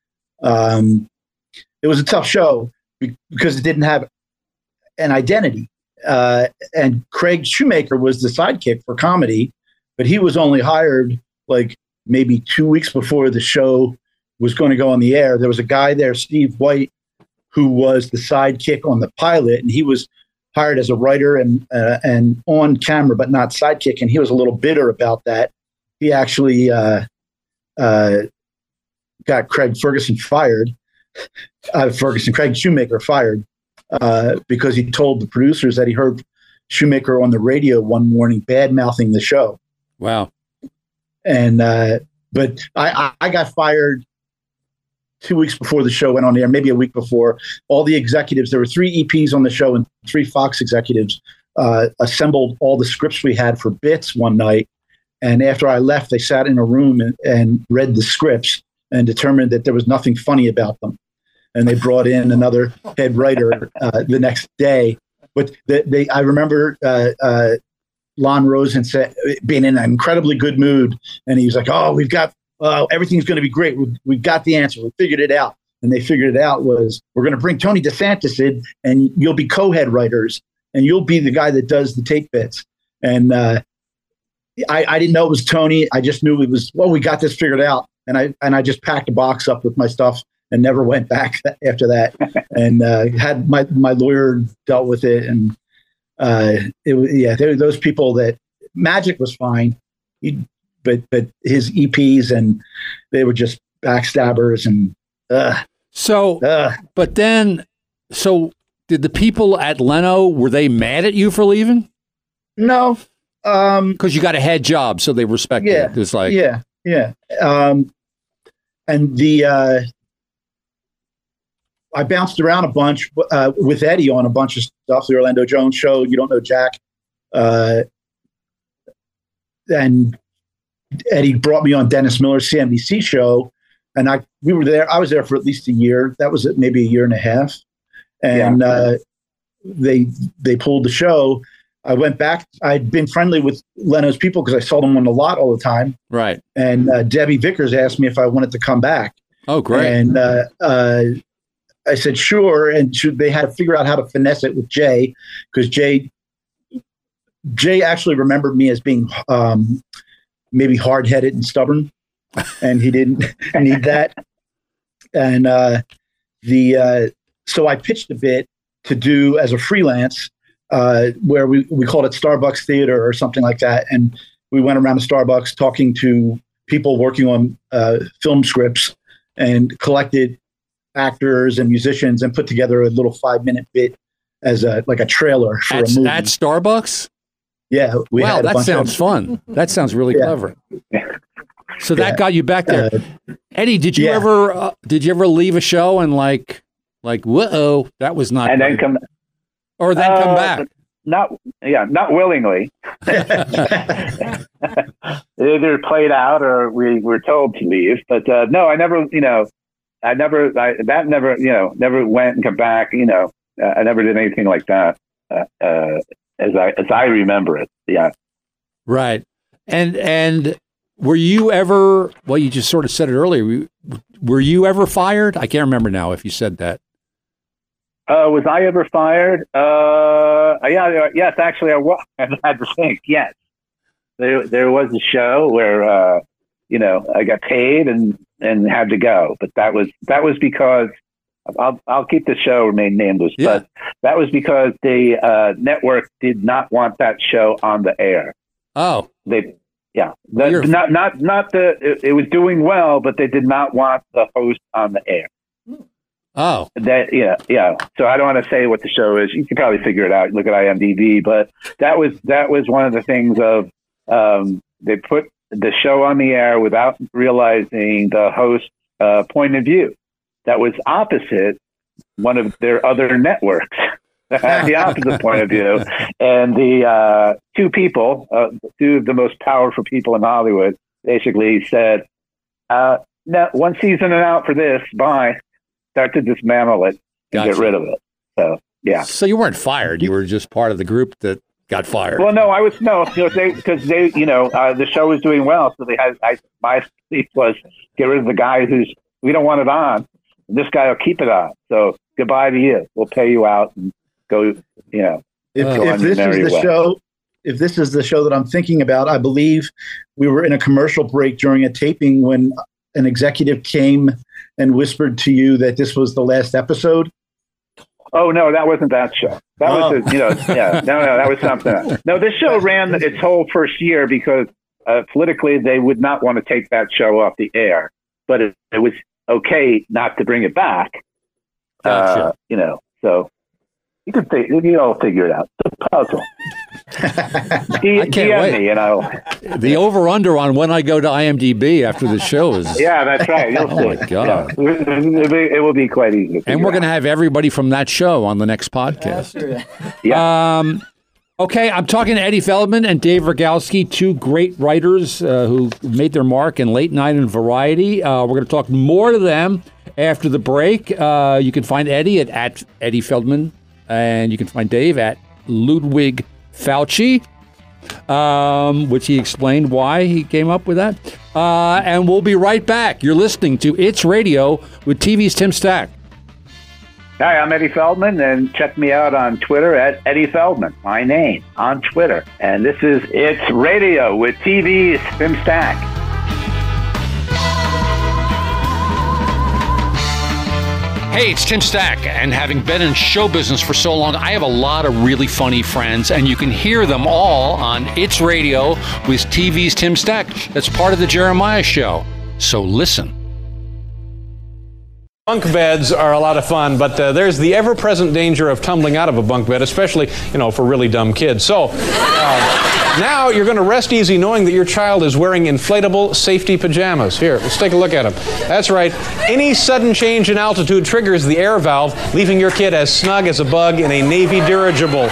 Speaker 3: It was a tough show because it didn't have an identity. And Craig Shoemaker was the sidekick for comedy, but he was only hired like maybe 2 weeks before the show was going to go on the air. There was a guy there, Steve White, who was the sidekick on the pilot, and he was hired as a writer and on camera, but not sidekick. And he was a little bitter about that. He actually got Craig Shoemaker fired because he told the producers that he heard Shoemaker on the radio one morning bad-mouthing the show.
Speaker 1: Wow.
Speaker 3: And but I got fired 2 weeks before the show went on air, maybe a week before. All the executives, there were 3 EPs on the show, and 3 Fox executives assembled all the scripts we had for bits one night. And after I left, they sat in a room and read the scripts and determined that there was nothing funny about them. And they brought in another head writer the next day. But I remember Lon Rosen being in an incredibly good mood, and he was like, "Oh, we've got everything's going to be great. We've got the answer. We figured it out." And they figured it out was, we're going to bring Tony DeSantis in, and you'll be co-head writers, and you'll be the guy that does the tape bits. And I didn't know it was Tony. I just knew it was, well, we got this figured out. And I just packed a box up with my stuff and never went back after that. And had my lawyer dealt with it. And there were those people that Magic was fine, but his EPs, and they were just backstabbers. And
Speaker 1: but then did the people at Leno, were they mad at you for leaving?
Speaker 3: No.
Speaker 1: Because you got a head job, so they respect it. It's like,
Speaker 3: yeah. And I bounced around a bunch with Eddie on a bunch of stuff. The Orlando Jones show, You Don't Know Jack. And Eddie brought me on Dennis Miller's CNBC show, and we were there. I was there for at least a year. That was maybe a year and a half. And they pulled the show. I went back. I'd been friendly with Leno's people because I saw them on the lot all the time.
Speaker 1: Right.
Speaker 3: And Debbie Vickers asked me if I wanted to come back.
Speaker 1: Oh, great.
Speaker 3: And I said, sure. And they had to figure out how to finesse it with Jay, because Jay actually remembered me as being maybe hard-headed and stubborn, and he didn't need that. And so I pitched a bit to do as a freelance, where we called it Starbucks Theater or something like that. And we went around the Starbucks talking to people working on film scripts and collected actors and musicians and put together a little 5-minute bit as a trailer for a movie.
Speaker 1: At Starbucks?
Speaker 3: Yeah.
Speaker 1: Wow, that sounds fun. That sounds really clever. So that got you back there. Eddie, did you ever leave a show and like, whoa, that was not
Speaker 2: and
Speaker 1: great.
Speaker 2: then
Speaker 1: come back?
Speaker 2: Not willingly. It either played out or we were told to leave. But no, I never, never went and come back. I never did anything like that as I remember it. Yeah.
Speaker 1: Right. And were you ever? Well, you just sort of said it earlier. Were you ever fired? I can't remember now if you said that.
Speaker 2: Was I ever fired? Yes, actually, I was. I had to think. Yes, there was a show where I got paid and had to go, but that was because I'll keep the show remain nameless. Yeah. But that was because the network did not want that show on the air.
Speaker 1: Oh,
Speaker 2: it was doing well, but they did not want the host on the air.
Speaker 1: Oh,
Speaker 2: yeah. So I don't want to say what the show is. You can probably figure it out. Look at IMDb. But that was one of the things of they put the show on the air without realizing the host's point of view that was opposite one of their other networks. Had the opposite point of view. And the two people, two of the most powerful people in Hollywood, basically said, no, one season and out for this, bye. Start to dismantle it and get rid of it. So, yeah.
Speaker 1: So you weren't fired. You were just part of the group that got fired.
Speaker 2: Well, no, because they, the show was doing well. So they had, my speech was get rid of the guy we don't want it on. This guy will keep it on. So goodbye to you. We'll pay you out and go,
Speaker 3: If this is the show that I'm thinking about, I believe we were in a commercial break during a taping when an executive came and whispered to you that this was the last episode.
Speaker 2: Oh, no, that wasn't that show. That was, that was something else. No, this show ran its whole first year because politically they would not want to take that show off the air, but it was okay not to bring it back.
Speaker 1: Gotcha.
Speaker 2: So you all figure it out. It's a puzzle.
Speaker 1: I can't wait.
Speaker 2: Me,
Speaker 1: the over-under on when I go to IMDb after the show is...
Speaker 2: Yeah, that's right. You'll see.
Speaker 1: Oh, my God.
Speaker 2: Yeah. It will be quite easy.
Speaker 1: And we're going to have everybody from that show on the next podcast.
Speaker 2: Yeah.
Speaker 1: Okay, I'm talking to Eddie Feldman and Dave Rogalski, two great writers who made their mark in late night and variety. We're going to talk more to them after the break. You can find Eddie at Eddie Feldman, and you can find Dave at Ludwig Fauci, which he explained why he came up with that. And we'll be right back. You're listening to It's Radio with TV's Tim Stack.
Speaker 2: Hi, I'm Eddie Feldman, and check me out on Twitter at Eddie Feldman, my name, on Twitter. And this is It's Radio with TV's Tim Stack.
Speaker 1: Hey, it's Tim Stack, and having been in show business for so long, I have a lot of really funny friends, and you can hear them all on It's Radio with TV's Tim Stack. That's part of the Jeremiah Show. So listen.
Speaker 7: Bunk beds are a lot of fun, but there's the ever-present danger of tumbling out of a bunk bed, especially, for really dumb kids. So now you're going to rest easy knowing that your child is wearing inflatable safety pajamas. Here, let's take a look at them. That's right. Any sudden change in altitude triggers the air valve, leaving your kid as snug as a bug in a Navy dirigible.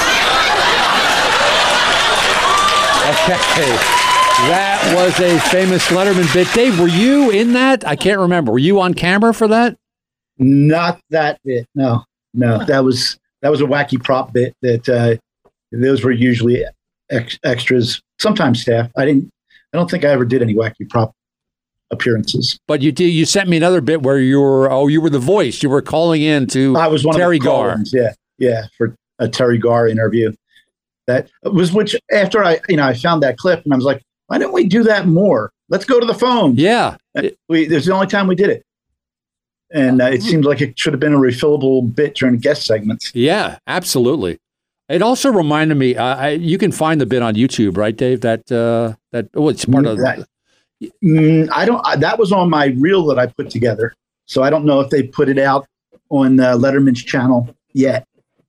Speaker 1: Okay. That was a famous Letterman bit. Dave, were you in that? I can't remember. Were you on camera for that?
Speaker 3: Not that bit. No. That was a wacky prop bit that those were usually extras, sometimes staff. I don't think I ever did any wacky prop appearances.
Speaker 1: But you did. You sent me another bit where you were the voice. You were calling in to
Speaker 3: I was one
Speaker 1: Terry
Speaker 3: of the
Speaker 1: Garr.
Speaker 3: Yeah, for a Terry Garr interview. That was which after I found that clip and I was like, why don't we do that more? Let's go to the phone.
Speaker 1: Yeah.
Speaker 3: There's the only time we did it. And it seems like it should have been a refillable bit during guest segments.
Speaker 1: Yeah, absolutely. It also reminded me, you can find the bit on YouTube, right, Dave? It's part of
Speaker 3: that. That was on my reel that I put together. So I don't know if they put it out on Letterman's channel yet.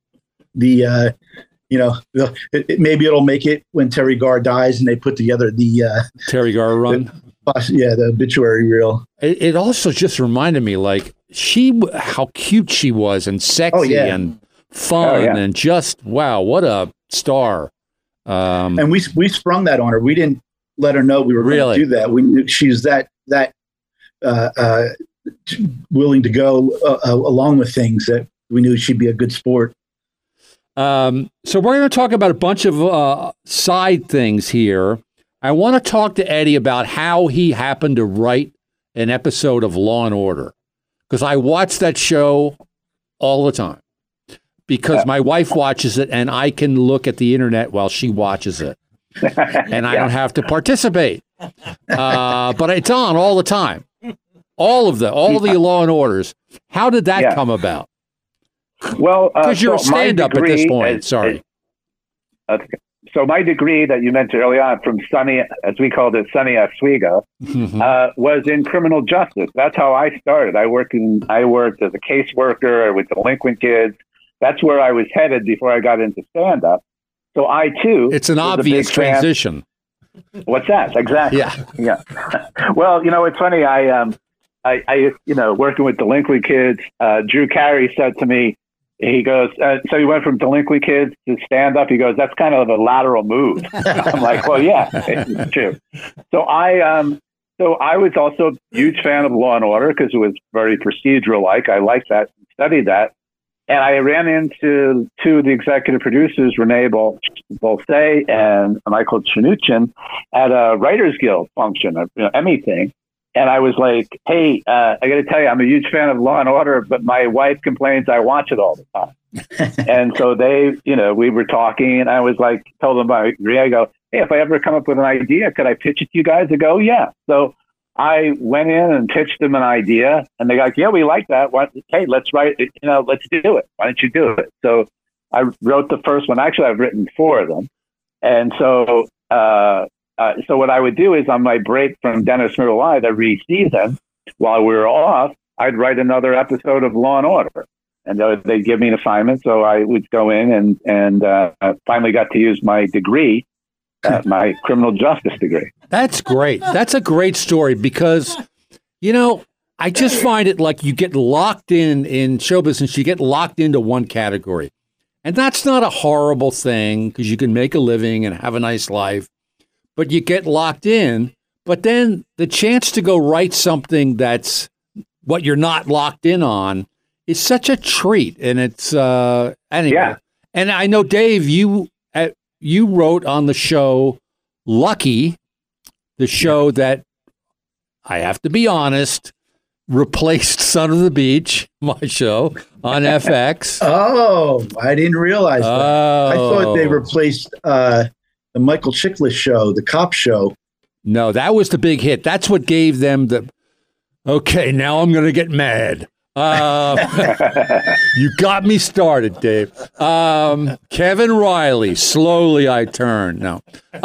Speaker 3: Maybe it'll make it when Terry Garr dies and they put together the
Speaker 1: Terry Garr run.
Speaker 3: The obituary reel.
Speaker 1: It also just reminded me, like, how cute she was and sexy and fun and just, wow, what a star.
Speaker 3: And we sprung that on her. We didn't let her know we were going to do that. We knew she was that willing to go along with things that we knew she'd be a good sport.
Speaker 1: So we're going to talk about a bunch of side things here. I want to talk to Eddie about how he happened to write an episode of Law and Order, because I watch that show all the time because my wife watches it and I can look at the internet while she watches it and I don't have to participate. But it's on all the time. All the Law and Orders. How did that come about?
Speaker 2: Well,
Speaker 1: because you're a stand-up at this point. Sorry.
Speaker 2: So my degree that you mentioned early on from SUNY, as we called it, SUNY Oswego, was in criminal justice. That's how I started. I worked as a caseworker with delinquent kids. That's where I was headed before I got into stand-up. So I too,
Speaker 1: it's an obvious transition.
Speaker 2: What's that? Exactly.
Speaker 1: Yeah.
Speaker 2: Well, it's funny. I working with delinquent kids, Drew Carey said to me, he goes, so you went from delinquent kids to stand up. He goes, that's kind of a lateral move. I'm like, well, yeah, it's true. So I was also a huge fan of Law and Order because it was very procedural like. I liked that, studied that. And I ran into two of the executive producers, Renee Bolsay and Michael Chanuchin, at a Writers Guild function, Emmy thing. And I was like, hey, I got to tell you, I'm a huge fan of Law and Order, but my wife complains I watch it all the time. And so they, we were talking, and I was like, told them about Renee, I go, hey, if I ever come up with an idea, could I pitch it to you guys? They go, yeah. So I went in and pitched them an idea, and they go, yeah, we like that. Hey, let's write it. Let's do it. Why don't you do it? So I wrote the first one. Actually, I've written 4 of them. And so what I would do is on my break from Dennis Miller Live every season, while we were off, I'd write another episode of Law and Order. And they'd give me an assignment. So I would go in and finally got to use my degree, my criminal justice degree.
Speaker 1: That's great. That's a great story because, I just find it like you get locked in show business, you get locked into one category. And that's not a horrible thing because you can make a living and have a nice life, but you get locked in. But then the chance to go write something that's what you're not locked in on is such a treat. And it's, anyway. Yeah. And I know, Dave, you wrote on the show Lucky, the show that, I have to be honest, replaced Son of the Beach, my show, on FX.
Speaker 3: Oh, I didn't realize that. I thought they replaced the Michael Chiklis show, the cop show.
Speaker 1: No, that was the big hit. That's what gave them the, okay, now I'm going to get mad. You got me started, Dave. Kevin Riley, Slowly I Turn. No.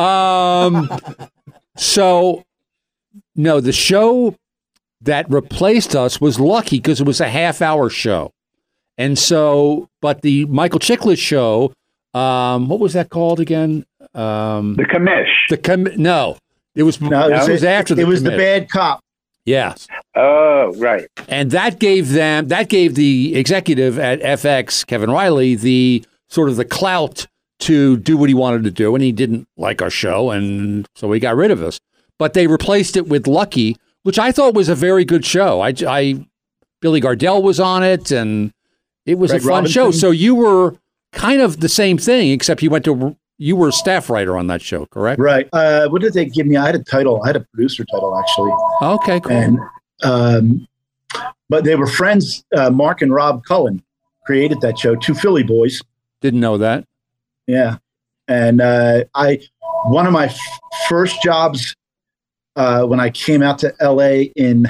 Speaker 1: No, the show that replaced us was Lucky because it was a half-hour show. And so, but the Michael Chiklis show, what was that called again?
Speaker 2: The Commish.
Speaker 1: No, it was after the
Speaker 3: It was
Speaker 1: Commish.
Speaker 3: The Bad Cop.
Speaker 1: Yes.
Speaker 2: Oh, right.
Speaker 1: And that gave the executive at FX, Kevin Riley, the sort of the clout to do what he wanted to do. And he didn't like our show. And so he got rid of us. But they replaced it with Lucky, which I thought was a very good show. Billy Gardell was on it, and it was a fun show. So you were kind of the same thing, except you were a staff writer on that show, correct?
Speaker 3: Right. What did they give me? I had a title. I had a producer title, actually.
Speaker 1: Okay, cool.
Speaker 3: And, but they were friends. Mark and Rob Cullen created that show, 2 Philly boys.
Speaker 1: Didn't know that.
Speaker 3: Yeah. And one of my first jobs when I came out to LA in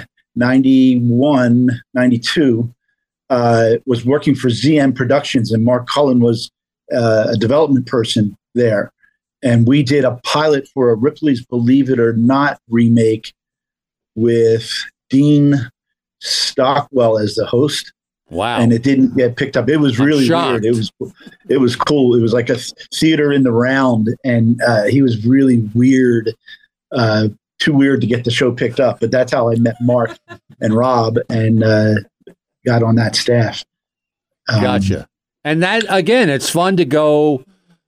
Speaker 3: 91, 92, was working for ZM Productions, and Mark Cullen was a development person there. And we did a pilot for a Ripley's Believe It or Not remake with Dean Stockwell as the host.
Speaker 1: Wow.
Speaker 3: And it didn't get picked up. It was really weird. It was cool. It was like a theater in the round, and he was really weird. Too weird to get the show picked up, but that's how I met Mark and Rob and got on that staff.
Speaker 1: Gotcha. And that, again, it's fun to go,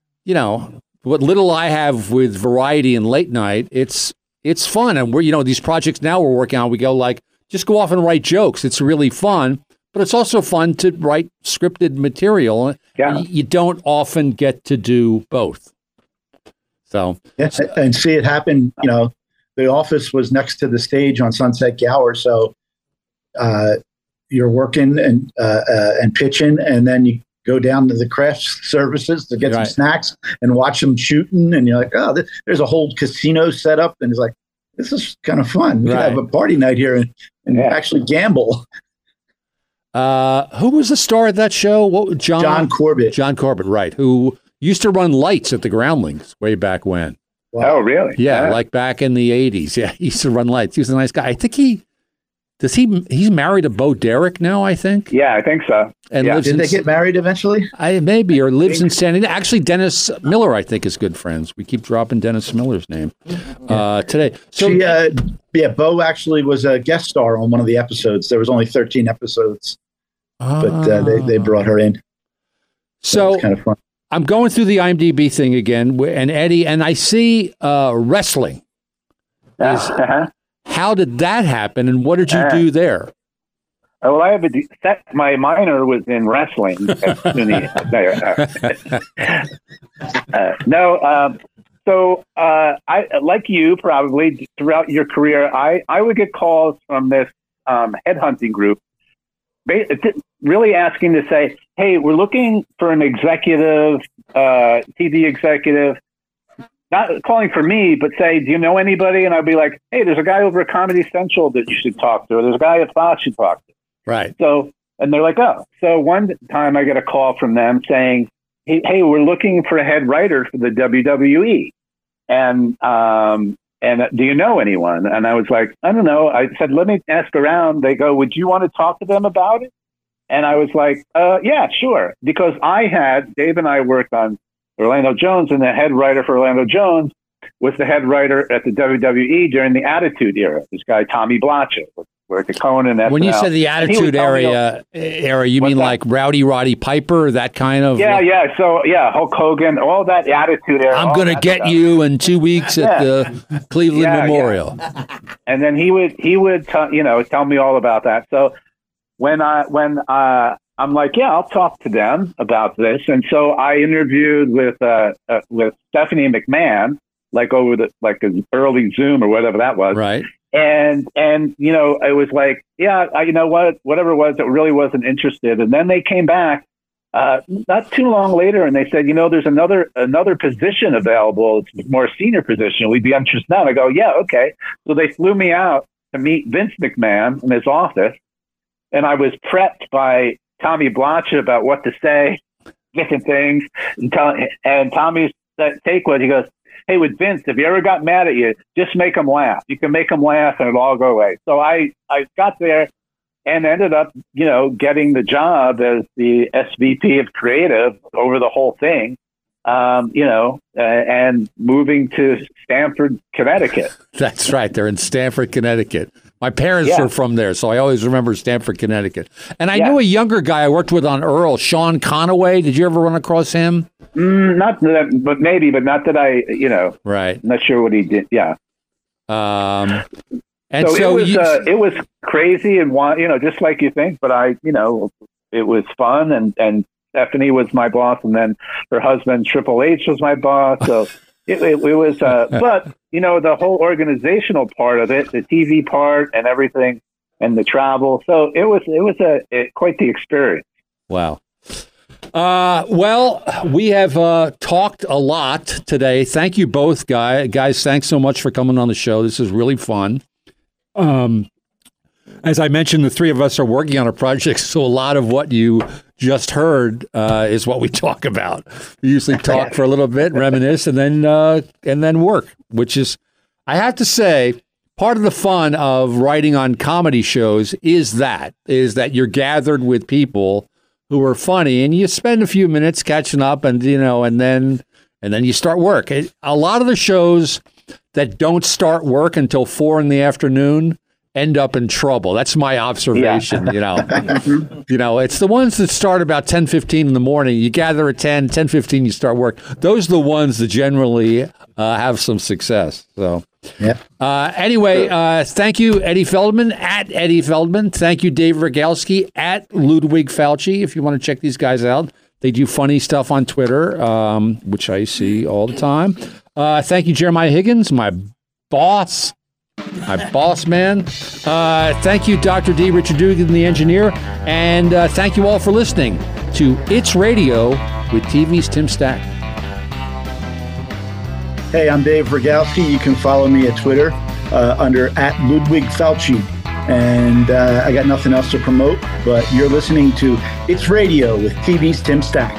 Speaker 1: what little I have with variety and late night, it's fun. And we're, these projects now we're working on, we go like, just go off and write jokes. It's really fun, but it's also fun to write scripted material.
Speaker 2: Yeah.
Speaker 1: You don't often get to do both. So,
Speaker 3: yeah, and see it happen, The office was next to the stage on Sunset Gower, so you're working and pitching, and then you go down to the craft services to get some snacks and watch them shooting, and you're like, oh, there's a whole casino set up, and it's like, this is kind of fun. We could have a party night here and actually gamble.
Speaker 1: Who was the star of that show?
Speaker 3: John Corbett.
Speaker 1: John Corbett, right? Who used to run lights at the Groundlings way back when.
Speaker 2: Wow. Oh, really?
Speaker 1: Yeah, like back in the 80s. Yeah, he used to run lights. He was a nice guy. I think he he's married to Bo Derek now, I think.
Speaker 2: Yeah, I think so.
Speaker 1: And
Speaker 2: yeah.
Speaker 1: lives
Speaker 3: Did they get married eventually?
Speaker 1: Maybe, or lives in San Diego. Actually, Dennis Miller, I think, is good friends. We keep dropping Dennis Miller's name today. So,
Speaker 3: Bo actually was a guest star on one of the episodes. There was only 13 episodes, but they brought her in.
Speaker 1: So
Speaker 3: it's kind of fun.
Speaker 1: I'm going through the IMDb thing again, and Eddie, and I see wrestling. How did that happen, and what did you do there?
Speaker 2: Well, I have my minor was in wrestling at SUNY. So I, like you, probably throughout your career, I would get calls from this headhunting group, really asking to say, "Hey, we're looking for an executive, TV executive." Not calling for me, but say, "Do you know anybody?" And I'd be like, "Hey, there's a guy over at Comedy Central that you should talk to. Or there's a guy at Fox you should talk to."
Speaker 1: Right.
Speaker 2: So, and they're like, "Oh." So one time I get a call from them saying, "Hey, we're looking for a head writer for the WWE, and do you know anyone?" And I was like, "I don't know." I said, "Let me ask around." They go, "Would you want to talk to them about it?" And I was like, "Yeah, sure," because Dave and I worked on Orlando Jones, and the head writer for Orlando Jones was the head writer at the WWE during the Attitude Era. This guy, Tommy Blatcher, worked at Conan and SNL.
Speaker 1: When you said the Attitude Era, you mean like Rowdy Roddy Piper, that kind of?
Speaker 2: Yeah. So, Hulk Hogan, all that Attitude Era.
Speaker 1: I'm going to get you in 2 weeks at the Cleveland Memorial.
Speaker 2: Yeah. And then he would tell me all about that. So when I'm like, yeah, I'll talk to them about this. And so I interviewed with Stephanie McMahon, like an early Zoom or whatever that was.
Speaker 1: Right.
Speaker 2: And it was like, yeah, you know what, whatever it was, it really wasn't interested. And then they came back not too long later, and they said, there's another position available. It's a more senior position. We'd be interested now. And I go, yeah, okay. So they flew me out to meet Vince McMahon in his office, and I was prepped by Tommy Blatcher about what to say, different things. And Tommy's take was, he goes, "Hey, with Vince, if he ever got mad at you, just make him laugh. You can make him laugh and it'll all go away." So I got there and ended up, getting the job as the SVP of creative over the whole thing, and moving to Stamford, Connecticut.
Speaker 1: That's right. They're in Stamford, Connecticut. My parents are from there, so I always remember Stamford, Connecticut. And I knew a younger guy I worked with on Earl, Sean Conaway. Did you ever run across him?
Speaker 2: Not that, but maybe, but not that I,
Speaker 1: Right.
Speaker 2: Not sure what he did. Yeah.
Speaker 1: And
Speaker 2: so it was crazy and just like you think, but it was fun, and Stephanie was my boss, and then her husband Triple H was my boss. So it was, but the whole organizational part of it, the TV part and everything, and the travel. So it was quite the experience.
Speaker 1: Wow. Well, we have talked a lot today. Thank you both, guys. Thanks so much for coming on the show. This is really fun. As I mentioned, the three of us are working on a project, so a lot of what you just heard is what we talk about. We usually talk for a little bit, reminisce, and then work, which is, I have to say, part of the fun of writing on comedy shows is that you're gathered with people who are funny, and you spend a few minutes catching up, and then you start work. A lot of the shows that don't start work until 4 p.m. end up in trouble. That's my observation. It's the ones that start about 10:15 in the morning. You gather at 10:15, you start work. Those are the ones that generally have some success. So, anyway, thank you, Eddie Feldman at Eddie Feldman. Thank you, Dave Rogalski at Ludwig Fauci. If you want to check these guys out, they do funny stuff on Twitter, which I see all the time. Thank you, Jeremiah Higgins, my boss man. Thank you, Dr. D. Richard Dugan, the engineer. And thank you all for listening to It's Radio with TV's Tim Stack.
Speaker 3: Hey, I'm Dave Rogalski. You can follow me at Twitter under @LudwigFauci. And I got nothing else to promote, but you're listening to It's Radio with TV's Tim Stack.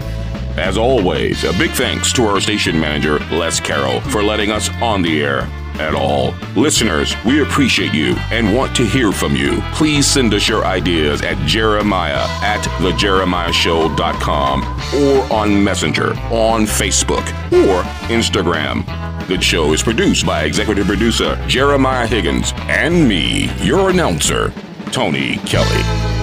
Speaker 8: As always, a big thanks to our station manager, Les Carroll, for letting us on the air. at all. Listeners, we appreciate you and want to hear from you. Please send us your ideas at jeremiah@thejeremiahshow.com or on Messenger, on Facebook, or Instagram. The show is produced by executive producer Jeremiah Higgins and me, your announcer, Tony Kelly.